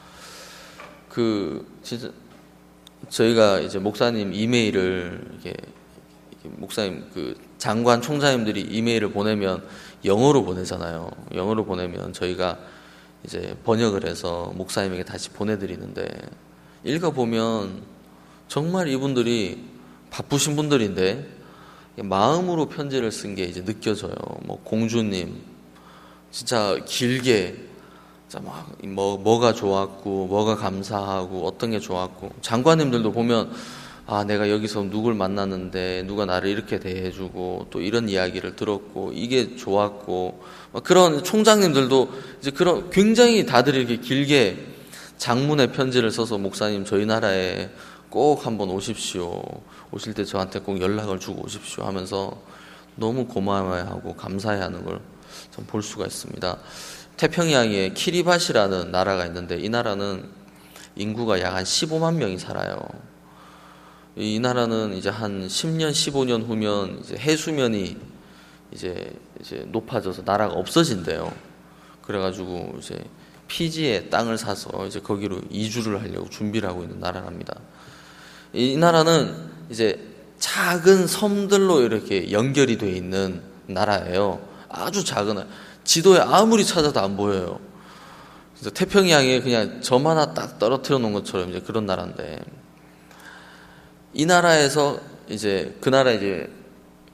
A: 그 진짜 저희가 이제 목사님 이메일을 이렇게, 이렇게 목사님 그 장관 총장님들이 이메일을 보내면 영어로 보내잖아요. 영어로 보내면 저희가 이제 번역을 해서 목사님에게 다시 보내드리는데 읽어보면 정말 이분들이 바쁘신 분들인데 마음으로 편지를 쓴 게 이제 느껴져요. 뭐 공주님 진짜 길게 진짜 막 뭐 뭐가 좋았고 뭐가 감사하고 어떤 게 좋았고 장관님들도 보면 아 내가 여기서 누굴 만났는데 누가 나를 이렇게 대해주고 또 이런 이야기를 들었고 이게 좋았고 그런 총장님들도 이제 그런 굉장히 다들 이렇게 길게 장문의 편지를 써서 목사님 저희 나라에 꼭 한번 오십시오. 오실 때 저한테 꼭 연락을 주고 오십시오 하면서 너무 고마워하고 감사해하는 걸 좀 볼 수가 있습니다. 태평양에 키리바시라는 나라가 있는데 이 나라는 인구가 약 한 십오만 명이 살아요. 이 나라는 이제 한 십 년, 십오 년 후면 이제 해수면이 이제 이제 높아져서 나라가 없어진대요. 그래가지고 이제 피지에 땅을 사서 이제 거기로 이주를 하려고 준비를 하고 있는 나라랍니다. 이 나라는 이제 작은 섬들로 이렇게 연결이 되어 있는 나라예요. 아주 작은, 지도에 아무리 찾아도 안 보여요. 그래서 태평양에 그냥 점 하나 딱 떨어뜨려 놓은 것처럼 이제 그런 나라인데, 이 나라에서 이제 그 나라 이제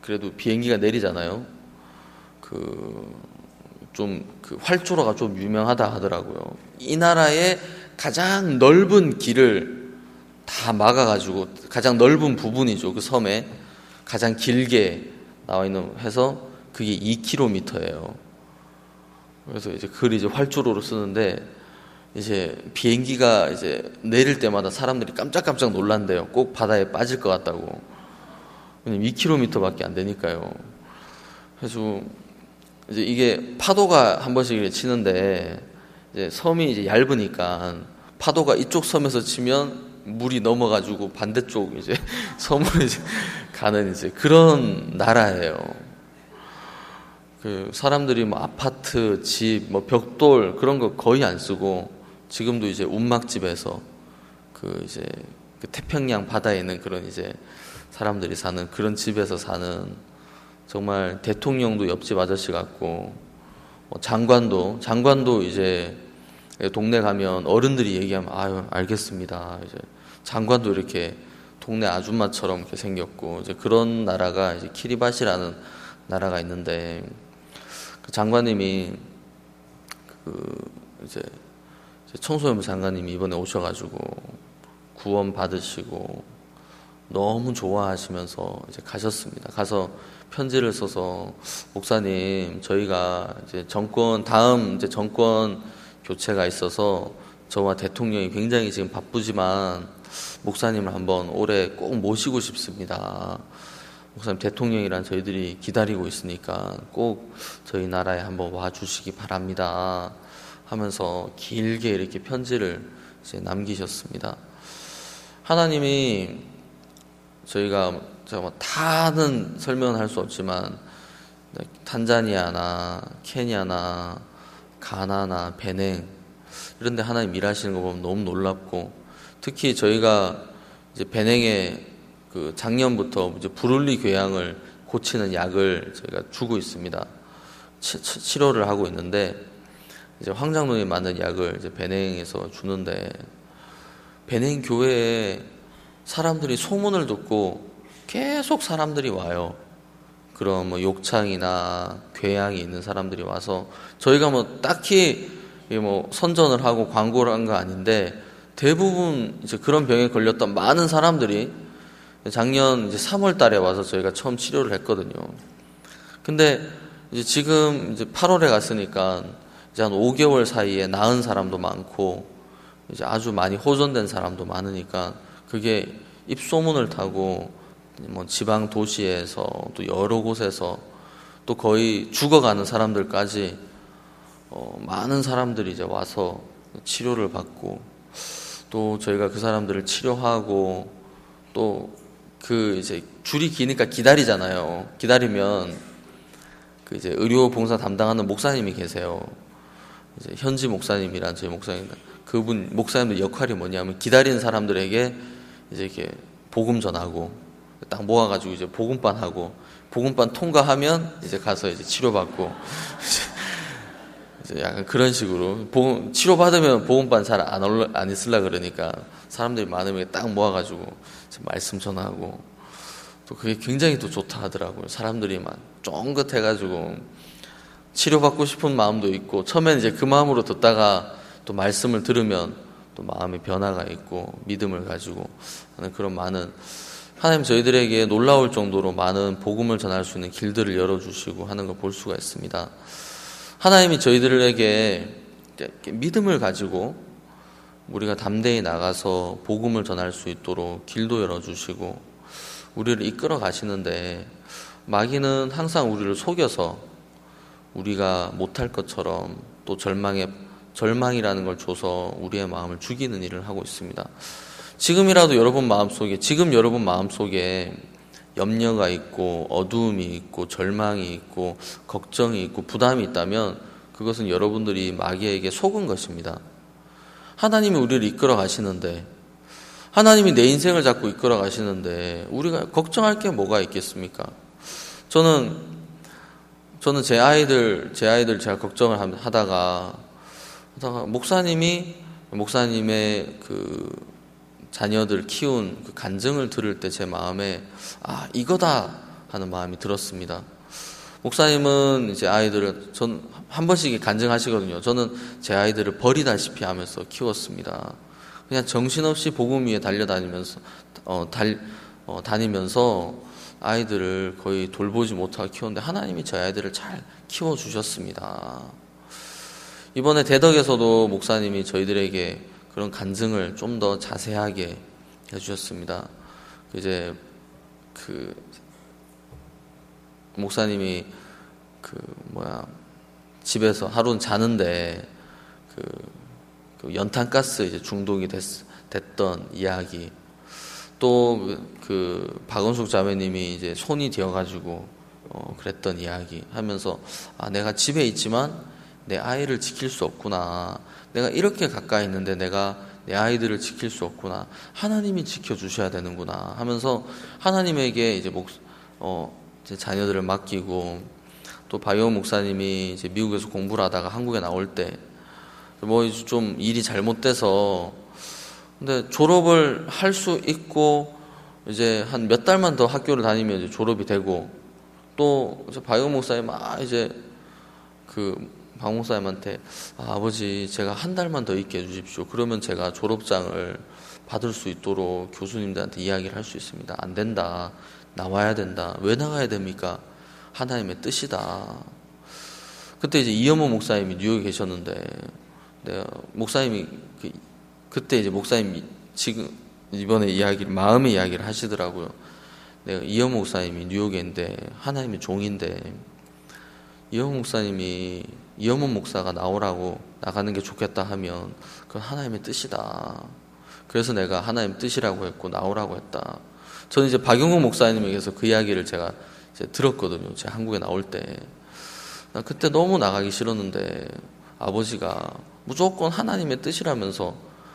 A: 그래도 비행기가 내리잖아요. 그 좀 그 활주로가 좀 유명하다 하더라고요. 이 나라의 가장 넓은 길을 다 막아가지고, 가장 넓은 부분이죠. 그 섬에 가장 길게 나와 있는 해서 그게 이 킬로미터예요. 그래서 이제 그걸 이제 활주로로 쓰는데, 이제 비행기가 이제 내릴 때마다 사람들이 깜짝깜짝 놀란대요. 꼭 바다에 빠질 것 같다고. 왜냐면 이 킬로미터밖에 안 되니까요. 그래서 이제 이게 파도가 한 번씩 치는데, 이제 섬이 이제 얇으니까 파도가 이쪽 섬에서 치면 물이 넘어가지고 반대쪽 이제 섬으로 이제 가는 이제 그런 나라예요. 그 사람들이 뭐 아파트, 집, 뭐 벽돌 그런 거 거의 안 쓰고, 지금도 이제 운막집에서 그 이제 그 태평양 바다에 있는 그런 이제 사람들이 사는 그런 집에서 사는, 정말 대통령도 옆집 아저씨 같고, 뭐 장관도 장관도 이제 동네 가면 어른들이 얘기하면 아유 알겠습니다. 이제 장관도 이렇게 동네 아줌마처럼 이렇게 생겼고, 이제 그런 나라가 이제 키리바시라는 나라가 있는데, 그 장관님이 그 이제 청소년부 장관님이 이번에 오셔가지고 구원 받으시고 너무 좋아하시면서 이제 가셨습니다. 가서 편지를 써서, 목사님, 저희가 이제 정권, 다음 이제 정권 교체가 있어서 저와 대통령이 굉장히 지금 바쁘지만 목사님을 한번 올해 꼭 모시고 싶습니다. 목사님, 대통령이란 저희들이 기다리고 있으니까 꼭 저희 나라에 한번 와 주시기 바랍니다 하면서 길게 이렇게 편지를 이제 남기셨습니다. 하나님이, 저희가 제가 뭐 다는 설명은 할 수 없지만 탄자니아나 케냐나 가나나 베냉 이런 데 하나님 일하시는 거 보면 너무 놀랍고, 특히 저희가 이제 베냉에 그 작년부터 이제 부를리 궤양을 고치는 약을 저희가 주고 있습니다. 치, 치료를 하고 있는데, 이제 황장로에 맞는 약을 이제 베냉에서 주는데, 베냉 교회에 사람들이 소문을 듣고 계속 사람들이 와요. 그런 뭐 욕창이나 궤양이 있는 사람들이 와서, 저희가 뭐 딱히 뭐 선전을 하고 광고를 한 거 아닌데, 대부분 이제 그런 병에 걸렸던 많은 사람들이 작년 이제 삼월 달에 와서 저희가 처음 치료를 했거든요. 근데 이제 지금 이제 팔월에 갔으니까 이제 한 오 개월 사이에 나은 사람도 많고, 이제 아주 많이 호전된 사람도 많으니까, 그게 입소문을 타고 뭐 지방 도시에서 또 여러 곳에서 또 거의 죽어가는 사람들까지 어 많은 사람들이 이제 와서 치료를 받고, 또 저희가 그 사람들을 치료하고, 또 그 이제 줄이 기니까 기다리잖아요. 기다리면 그 이제 의료 봉사 담당하는 목사님이 계세요. 이제 현지 목사님이란 저희 목사님, 그분 목사님들 역할이 뭐냐면 기다리는 사람들에게 이제 이렇게 복음 전하고, 딱 모아가지고 이제 복음반 하고, 복음반 통과하면 이제 가서 이제 치료받고, 이제 약간 그런 식으로 복음, 치료받으면 복음반 잘 안 올라 안 있을라 그러니까 사람들이 많으면 딱 모아가지고 말씀 전하고, 또 그게 굉장히 또 좋다 하더라고요. 사람들이 막 쫑긋해가지고 치료받고 싶은 마음도 있고, 처음에는 이제 그 마음으로 듣다가 또 말씀을 들으면 또 마음의 변화가 있고 믿음을 가지고 하는 그런 많은, 하나님 저희들에게 놀라울 정도로 많은 복음을 전할 수 있는 길들을 열어주시고 하는 걸 볼 수가 있습니다. 하나님이 저희들에게 믿음을 가지고 우리가 담대히 나가서 복음을 전할 수 있도록 길도 열어주시고 우리를 이끌어 가시는데, 마귀는 항상 우리를 속여서 우리가 못할 것처럼 또 절망에 절망이라는 걸 줘서 우리의 마음을 죽이는 일을 하고 있습니다. 지금이라도 여러분 마음속에, 지금 여러분 마음속에 염려가 있고 어두움이 있고 절망이 있고 걱정이 있고 부담이 있다면, 그것은 여러분들이 마귀에게 속은 것입니다. 하나님이 우리를 이끌어 가시는데, 하나님이 내 인생을 자꾸 이끌어 가시는데 우리가 걱정할 게 뭐가 있겠습니까? 저는 저는 제 아이들 제 아이들 제가 걱정을 하다가 하다가 목사님이 목사님의 그 자녀들 키운 그 간증을 들을 때 제 마음에 아 이거다 하는 마음이 들었습니다. 목사님은 이제 아이들을 전 한 번씩 간증하시거든요. 저는 제 아이들을 버리다시피 하면서 키웠습니다. 그냥 정신없이 복음 위에 달려다니면서 어, 달, 어, 다니면서 아이들을 거의 돌보지 못하고 키웠는데 하나님이 저 아이들을 잘 키워주셨습니다. 이번에 대덕에서도 목사님이 저희들에게 그런 간증을 좀 더 자세하게 해주셨습니다. 이제 그 목사님이 그 뭐야 집에서 하루는 자는데 그, 그 연탄가스 이제 중독이 됐, 됐던 이야기, 또 그 박은숙 자매님이 이제 손이 되어가지고 어 그랬던 이야기 하면서 아 내가 집에 있지만 내 아이를 지킬 수 없구나. 내가 이렇게 가까이 있는데 내가 내 아이들을 지킬 수 없구나. 하나님이 지켜주셔야 되는구나 하면서 하나님에게 이제 목, 어, 제 자녀들을 맡기고, 또 박영훈 목사님이 이제 미국에서 공부를 하다가 한국에 나올 때 뭐 좀 일이 잘못돼서 근데 졸업을 할 수 있고 이제 한 몇 달만 더 학교를 다니면 이제 졸업이 되고, 또 이제 박영훈 목사님 아 이제 그 박 목사님한테 아, 아버지 제가 한 달만 더 있게 해주십시오. 그러면 제가 졸업장을 받을 수 있도록 교수님들한테 이야기를 할 수 있습니다. 안 된다. 나와야 된다. 왜 나가야 됩니까? 하나님의 뜻이다. 그때 이제 이현모 목사님이 뉴욕에 계셨는데, 내가 목사님이 그, 그때 이제 목사님이 지금 이번에 이야기를 마음의 이야기를 하시더라고요. 내가 이현모 목사님이 뉴욕에 있는데 하나님의 종인데 이현모 목사님이 이현모 목사가 나오라고 나가는 게 좋겠다 하면 그건 하나님의 뜻이다. 그래서 내가 하나님 뜻이라고 했고 나오라고 했다. 저는 이제 박영훈 목사님에게서 그 이야기를 제가 이제 들었거든요. 제가 한국에 나올 때. 난 그때 너무 나가기 싫었는데 아버지가 무조건 하나님의 뜻이라면서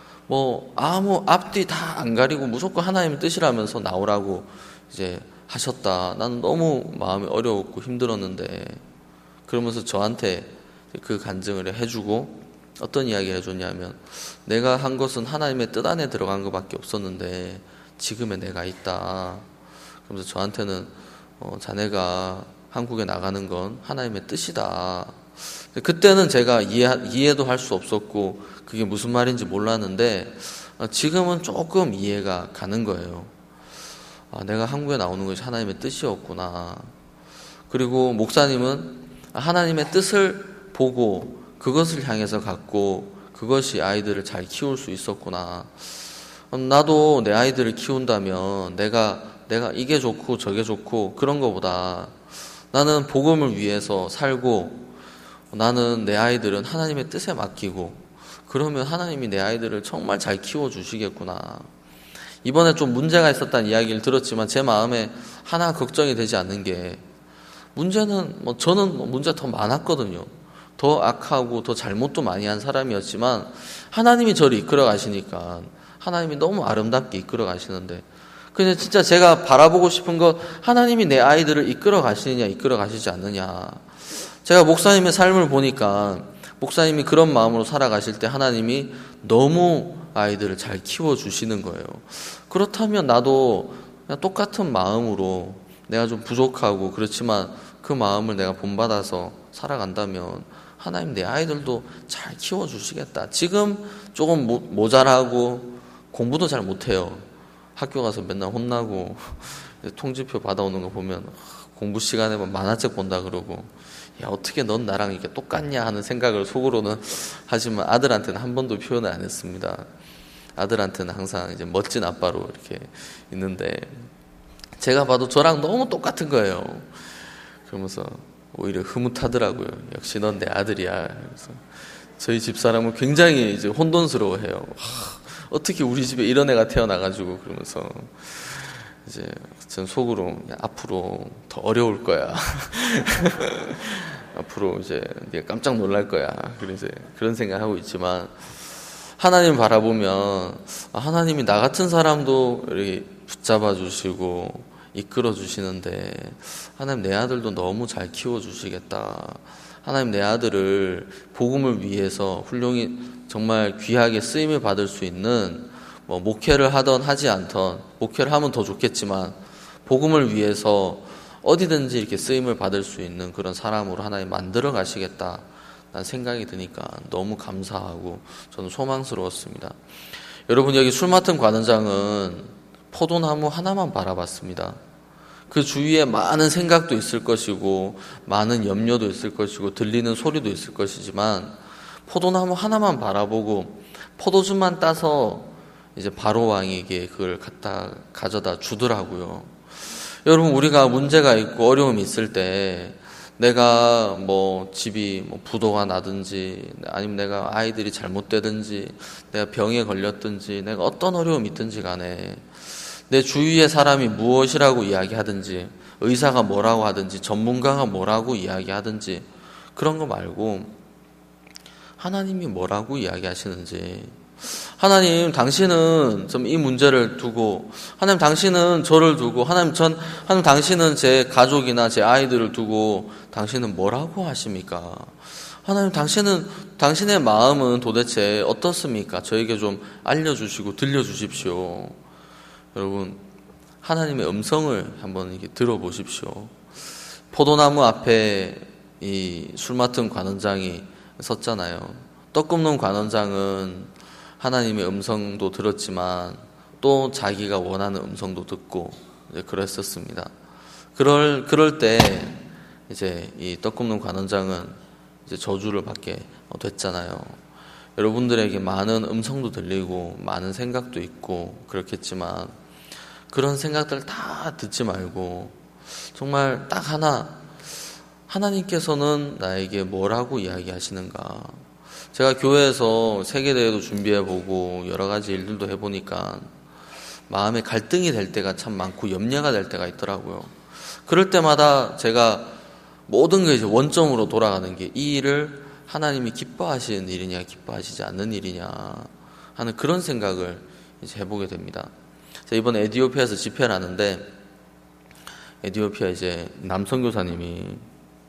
A: 뭐 아무 앞뒤 다 안 가리고 무조건 하나님의 뜻이라면서 나오라고 이제 하셨다. 나는 너무 마음이 어려웠고 힘들었는데, 그러면서 저한테 그 간증을 해주고 어떤 이야기를 해줬냐면 내가 한 것은 하나님의 뜻 안에 들어간 것밖에 없었는데 지금의 내가 있다. 그러면서 저한테는 어, 자네가 한국에 나가는 건 하나님의 뜻이다. 그때는 제가 이해, 이해도 할 수 없었고 그게 무슨 말인지 몰랐는데 어, 지금은 조금 이해가 가는 거예요. 아, 내가 한국에 나오는 것이 하나님의 뜻이었구나. 그리고 목사님은 하나님의 뜻을 보고 그것을 향해서 갖고 그것이 아이들을 잘 키울 수 있었구나. 나도 내 아이들을 키운다면 내가 내가 이게 좋고 저게 좋고 그런 거보다 나는 복음을 위해서 살고 나는 내 아이들은 하나님의 뜻에 맡기고 그러면 하나님이 내 아이들을 정말 잘 키워주시겠구나. 이번에 좀 문제가 있었다는 이야기를 들었지만 제 마음에 하나 걱정이 되지 않는 게, 문제는 뭐 저는 문제가 더 많았거든요. 더 악하고 더 잘못도 많이 한 사람이었지만 하나님이 저를 이끌어 가시니까 하나님이 너무 아름답게 이끌어 가시는데, 근데 진짜 제가 바라보고 싶은 것, 하나님이 내 아이들을 이끌어 가시느냐 이끌어 가시지 않느냐. 제가 목사님의 삶을 보니까 목사님이 그런 마음으로 살아가실 때 하나님이 너무 아이들을 잘 키워주시는 거예요. 그렇다면 나도 그냥 똑같은 마음으로 내가 좀 부족하고 그렇지만 그 마음을 내가 본받아서 살아간다면 하나님 내 아이들도 잘 키워주시겠다. 지금 조금 모, 모자라고 공부도 잘 못해요. 학교 가서 맨날 혼나고 통지표 받아오는 거 보면 공부 시간에 만화책 본다 그러고, 야 어떻게 넌 나랑 이렇게 똑같냐 하는 생각을 속으로는 하지만 아들한테는 한 번도 표현을 안 했습니다. 아들한테는 항상 이제 멋진 아빠로 이렇게 있는데 제가 봐도 저랑 너무 똑같은 거예요. 그러면서 오히려 흐뭇하더라고요. 역시 넌 내 아들이야. 그래서 저희 집사람은 굉장히 이제 혼돈스러워해요. 하, 어떻게 우리 집에 이런 애가 태어나가지고, 그러면서 이제 전 속으로 앞으로 더 어려울 거야. 앞으로 이제 네가 깜짝 놀랄 거야. 그래서 그런 생각하고 있지만 하나님 바라보면 하나님이 나 같은 사람도 이렇게 붙잡아 주시고 이끌어 주시는데 하나님 내 아들도 너무 잘 키워 주시겠다. 하나님 내 아들을 복음을 위해서 훌륭히 정말 귀하게 쓰임을 받을 수 있는 뭐 목회를 하던 하지 않던, 목회를 하면 더 좋겠지만 복음을 위해서 어디든지 이렇게 쓰임을 받을 수 있는 그런 사람으로 하나님 만들어 가시겠다 라는 생각이 드니까 너무 감사하고 저는 소망스러웠습니다. 여러분, 여기 술 맡은 관원장은 포도나무 하나만 바라봤습니다. 그 주위에 많은 생각도 있을 것이고 많은 염려도 있을 것이고 들리는 소리도 있을 것이지만 포도나무 하나만 바라보고 포도주만 따서 이제 바로 왕에게 그걸 갖다 가져다 주더라고요. 여러분, 우리가 문제가 있고 어려움이 있을 때 내가 뭐 집이 뭐 부도가 나든지 아니면 내가 아이들이 잘못되든지 내가 병에 걸렸든지 내가 어떤 어려움이 있든지 간에 내 주위의 사람이 무엇이라고 이야기하든지 의사가 뭐라고 하든지 전문가가 뭐라고 이야기하든지 그런 거 말고 하나님이 뭐라고 이야기하시는지, 하나님 당신은 좀 이 문제를 두고, 하나님 당신은 저를 두고, 하나님 전 하나님 당신은 제 가족이나 제 아이들을 두고 당신은 뭐라고 하십니까? 하나님 당신은 당신의 마음은 도대체 어떻습니까? 저에게 좀 알려주시고 들려주십시오. 여러분, 하나님의 음성을 한번 이렇게 들어보십시오. 포도나무 앞에 이 술 맡은 관원장이 섰잖아요. 떡 굽는 관원장은 하나님의 음성도 들었지만 또 자기가 원하는 음성도 듣고 이제 그랬었습니다. 그럴 그럴 때 이제 이 떡 굽는 관원장은 이제 저주를 받게 됐잖아요. 여러분들에게 많은 음성도 들리고 많은 생각도 있고 그렇겠지만 그런 생각들 다 듣지 말고 정말 딱 하나, 하나님께서는 나에게 뭐라고 이야기하시는가. 제가 교회에서 세계대회도 준비해보고 여러 가지 일들도 해보니까 마음에 갈등이 될 때가 참 많고 염려가 될 때가 있더라고요. 그럴 때마다 제가 모든 게 이제 원점으로 돌아가는 게 이 일을 하나님이 기뻐하시는 일이냐 기뻐하시지 않는 일이냐 하는 그런 생각을 이제 해보게 됩니다. 이번에 에티오피아에서 집회를 하는데 에티오피아 이제 남선교사님이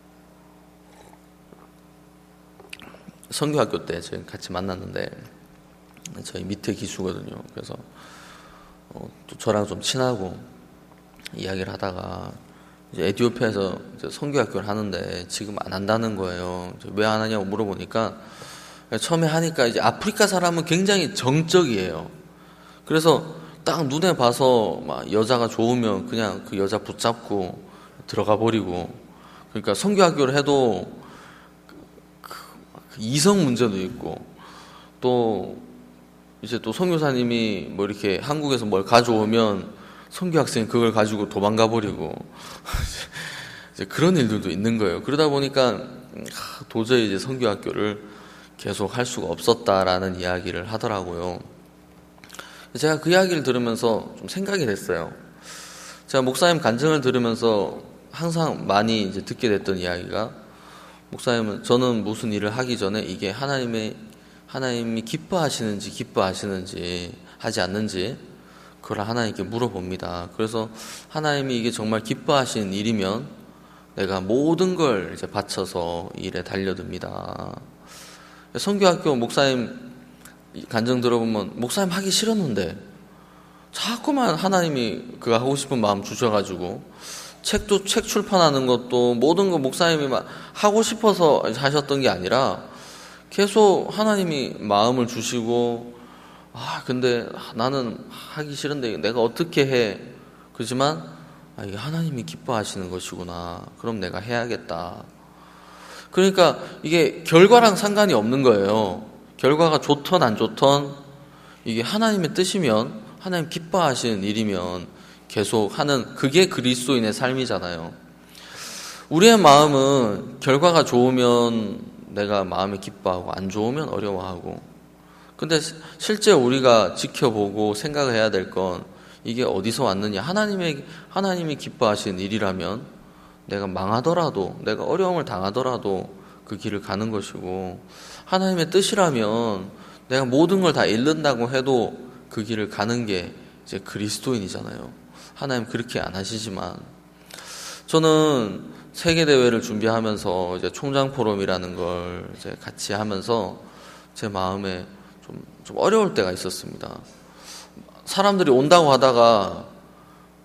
A: 선교학교 때 저희 같이 만났는데 저희 밑에 기수거든요. 그래서 어, 또 저랑 좀 친하고 이야기를 하다가 이제 에티오피아에서 이제 선교학교를 하는데 지금 안 한다는 거예요. 왜 안 하냐고 물어보니까 처음에 하니까 이제 아프리카 사람은 굉장히 정적이에요. 그래서 딱 눈에 봐서 막 여자가 좋으면 그냥 그 여자 붙잡고 들어가 버리고, 그러니까 선교학교를 해도 이성 문제도 있고 또 이제 또 선교사님이 뭐 이렇게 한국에서 뭘 가져오면 선교 학생이 그걸 가지고 도망가 버리고 이제 그런 일들도 있는 거예요. 그러다 보니까 도저히 이제 선교 학교를 계속 할 수가 없었다라는 이야기를 하더라고요. 제가 그 이야기를 들으면서 좀 생각이 됐어요. 제가 목사님 간증을 들으면서 항상 많이 이제 듣게 됐던 이야기가, 목사님은 저는 무슨 일을 하기 전에 이게 하나님의 하나님이 기뻐하시는지 기뻐하시는지 하지 않는지 그걸 하나님께 물어봅니다. 그래서 하나님이 이게 정말 기뻐하시는 일이면 내가 모든 걸 이제 바쳐서 일에 달려듭니다. 선교학교 목사님 간증 들어보면 목사님 하기 싫었는데 자꾸만 하나님이 그가 하고 싶은 마음 주셔가지고 책도 책 출판하는 것도 모든 거 목사님이 막 하고 싶어서 하셨던 게 아니라 계속 하나님이 마음을 주시고, 아 근데 나는 하기 싫은데 내가 어떻게 해. 그렇지만 아, 이게 하나님이 기뻐하시는 것이구나. 그럼 내가 해야겠다. 그러니까 이게 결과랑 상관이 없는 거예요. 결과가 좋던 안 좋던 이게 하나님의 뜻이면, 하나님 기뻐하시는 일이면 계속 하는, 그게 그리스도인의 삶이잖아요. 우리의 마음은 결과가 좋으면 내가 마음이 기뻐하고 안 좋으면 어려워하고, 근데 실제 우리가 지켜보고 생각을 해야 될 건 이게 어디서 왔느냐. 하나님의, 하나님이 기뻐하시는 일이라면 내가 망하더라도, 내가 어려움을 당하더라도 그 길을 가는 것이고, 하나님의 뜻이라면 내가 모든 걸 다 잃는다고 해도 그 길을 가는 게 이제 그리스도인이잖아요. 하나님 그렇게 안 하시지만, 저는 세계대회를 준비하면서 이제 총장 포럼이라는 걸 이제 같이 하면서 제 마음에 좀, 좀 어려울 때가 있었습니다. 사람들이 온다고 하다가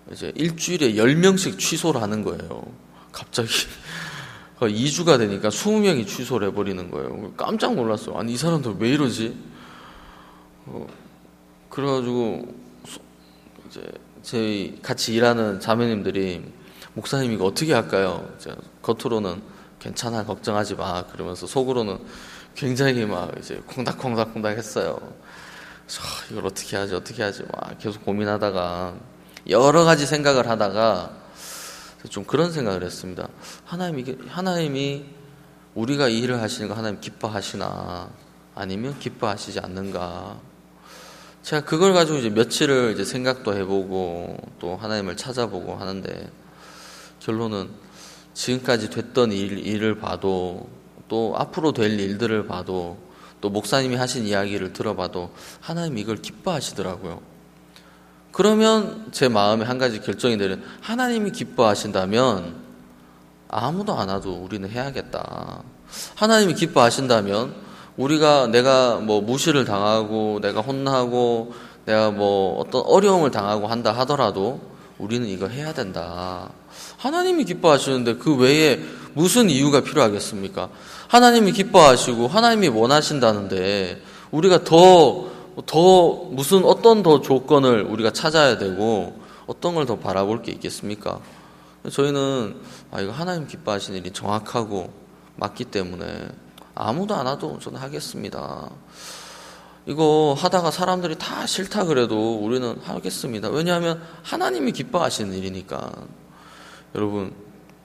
A: 이제 일주일에 열 명씩 취소를 하는 거예요. 갑자기 이 주가 되니까 이십 명이 취소를 해버리는 거예요. 깜짝 놀랐어요. 아니 이 사람들 왜 이러지? 어, 그래가지고 이제 저희 같이 일하는 자매님들이 목사님 이거 어떻게 할까요? 이제 겉으로는 괜찮아 걱정하지 마 그러면서 속으로는 굉장히 막 이제 콩닥콩닥콩닥 했어요. 아, 이걸 어떻게 하지 어떻게 하지 막 계속 고민하다가 여러 가지 생각을 하다가 좀 그런 생각을 했습니다. 하나님이 하나님이 우리가 이 일을 하시는 거 하나님 기뻐하시나 아니면 기뻐하시지 않는가? 제가 그걸 가지고 이제 며칠을 이제 생각도 해보고 또 하나님을 찾아보고 하는데 결론은 지금까지 됐던 일, 일을 봐도 또 앞으로 될 일들을 봐도 또 목사님이 하신 이야기를 들어봐도 하나님이 이걸 기뻐하시더라고요. 그러면 제 마음에 한 가지 결정이 내린 하나님이 기뻐하신다면 아무도 안 와도 우리는 해야겠다. 하나님이 기뻐하신다면 우리가 내가 뭐 무시를 당하고 내가 혼나고 내가 뭐 어떤 어려움을 당하고 한다 하더라도 우리는 이거 해야 된다. 하나님이 기뻐하시는데 그 외에 무슨 이유가 필요하겠습니까? 하나님이 기뻐하시고 하나님이 원하신다는데 우리가 더, 더 무슨 어떤 더 조건을 우리가 찾아야 되고 어떤 걸 더 바라볼 게 있겠습니까? 저희는 아, 이거 하나님 기뻐하시는 일이 정확하고 맞기 때문에 아무도 안 와도 저는 하겠습니다. 이거 하다가 사람들이 다 싫다 그래도 우리는 하겠습니다. 왜냐하면 하나님이 기뻐하시는 일이니까. 여러분,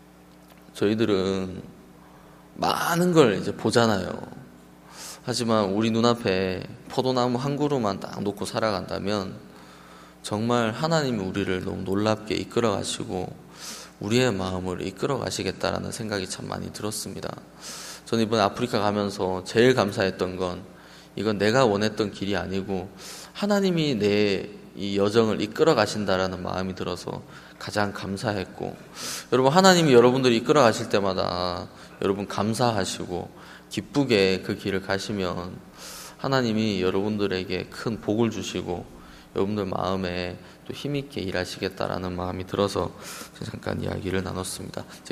A: 저희들은 많은 걸 이제 보잖아요. 하지만 우리 눈앞에 포도나무 한 그루만 딱 놓고 살아간다면 정말 하나님이 우리를 너무 놀랍게 이끌어 가시고 우리의 마음을 이끌어 가시겠다라는 생각이 참 많이 들었습니다. 저는 이번에 아프리카 가면서 제일 감사했던 건 이건 내가 원했던 길이 아니고 하나님이 내 이 여정을 이끌어 가신다라는 마음이 들어서 가장 감사했고, 여러분 하나님이 여러분들이 이끌어 가실 때마다 여러분 감사하시고 기쁘게 그 길을 가시면 하나님이 여러분들에게 큰 복을 주시고 여러분들 마음에 또 힘있게 일하시겠다라는 마음이 들어서 잠깐 이야기를 나눴습니다.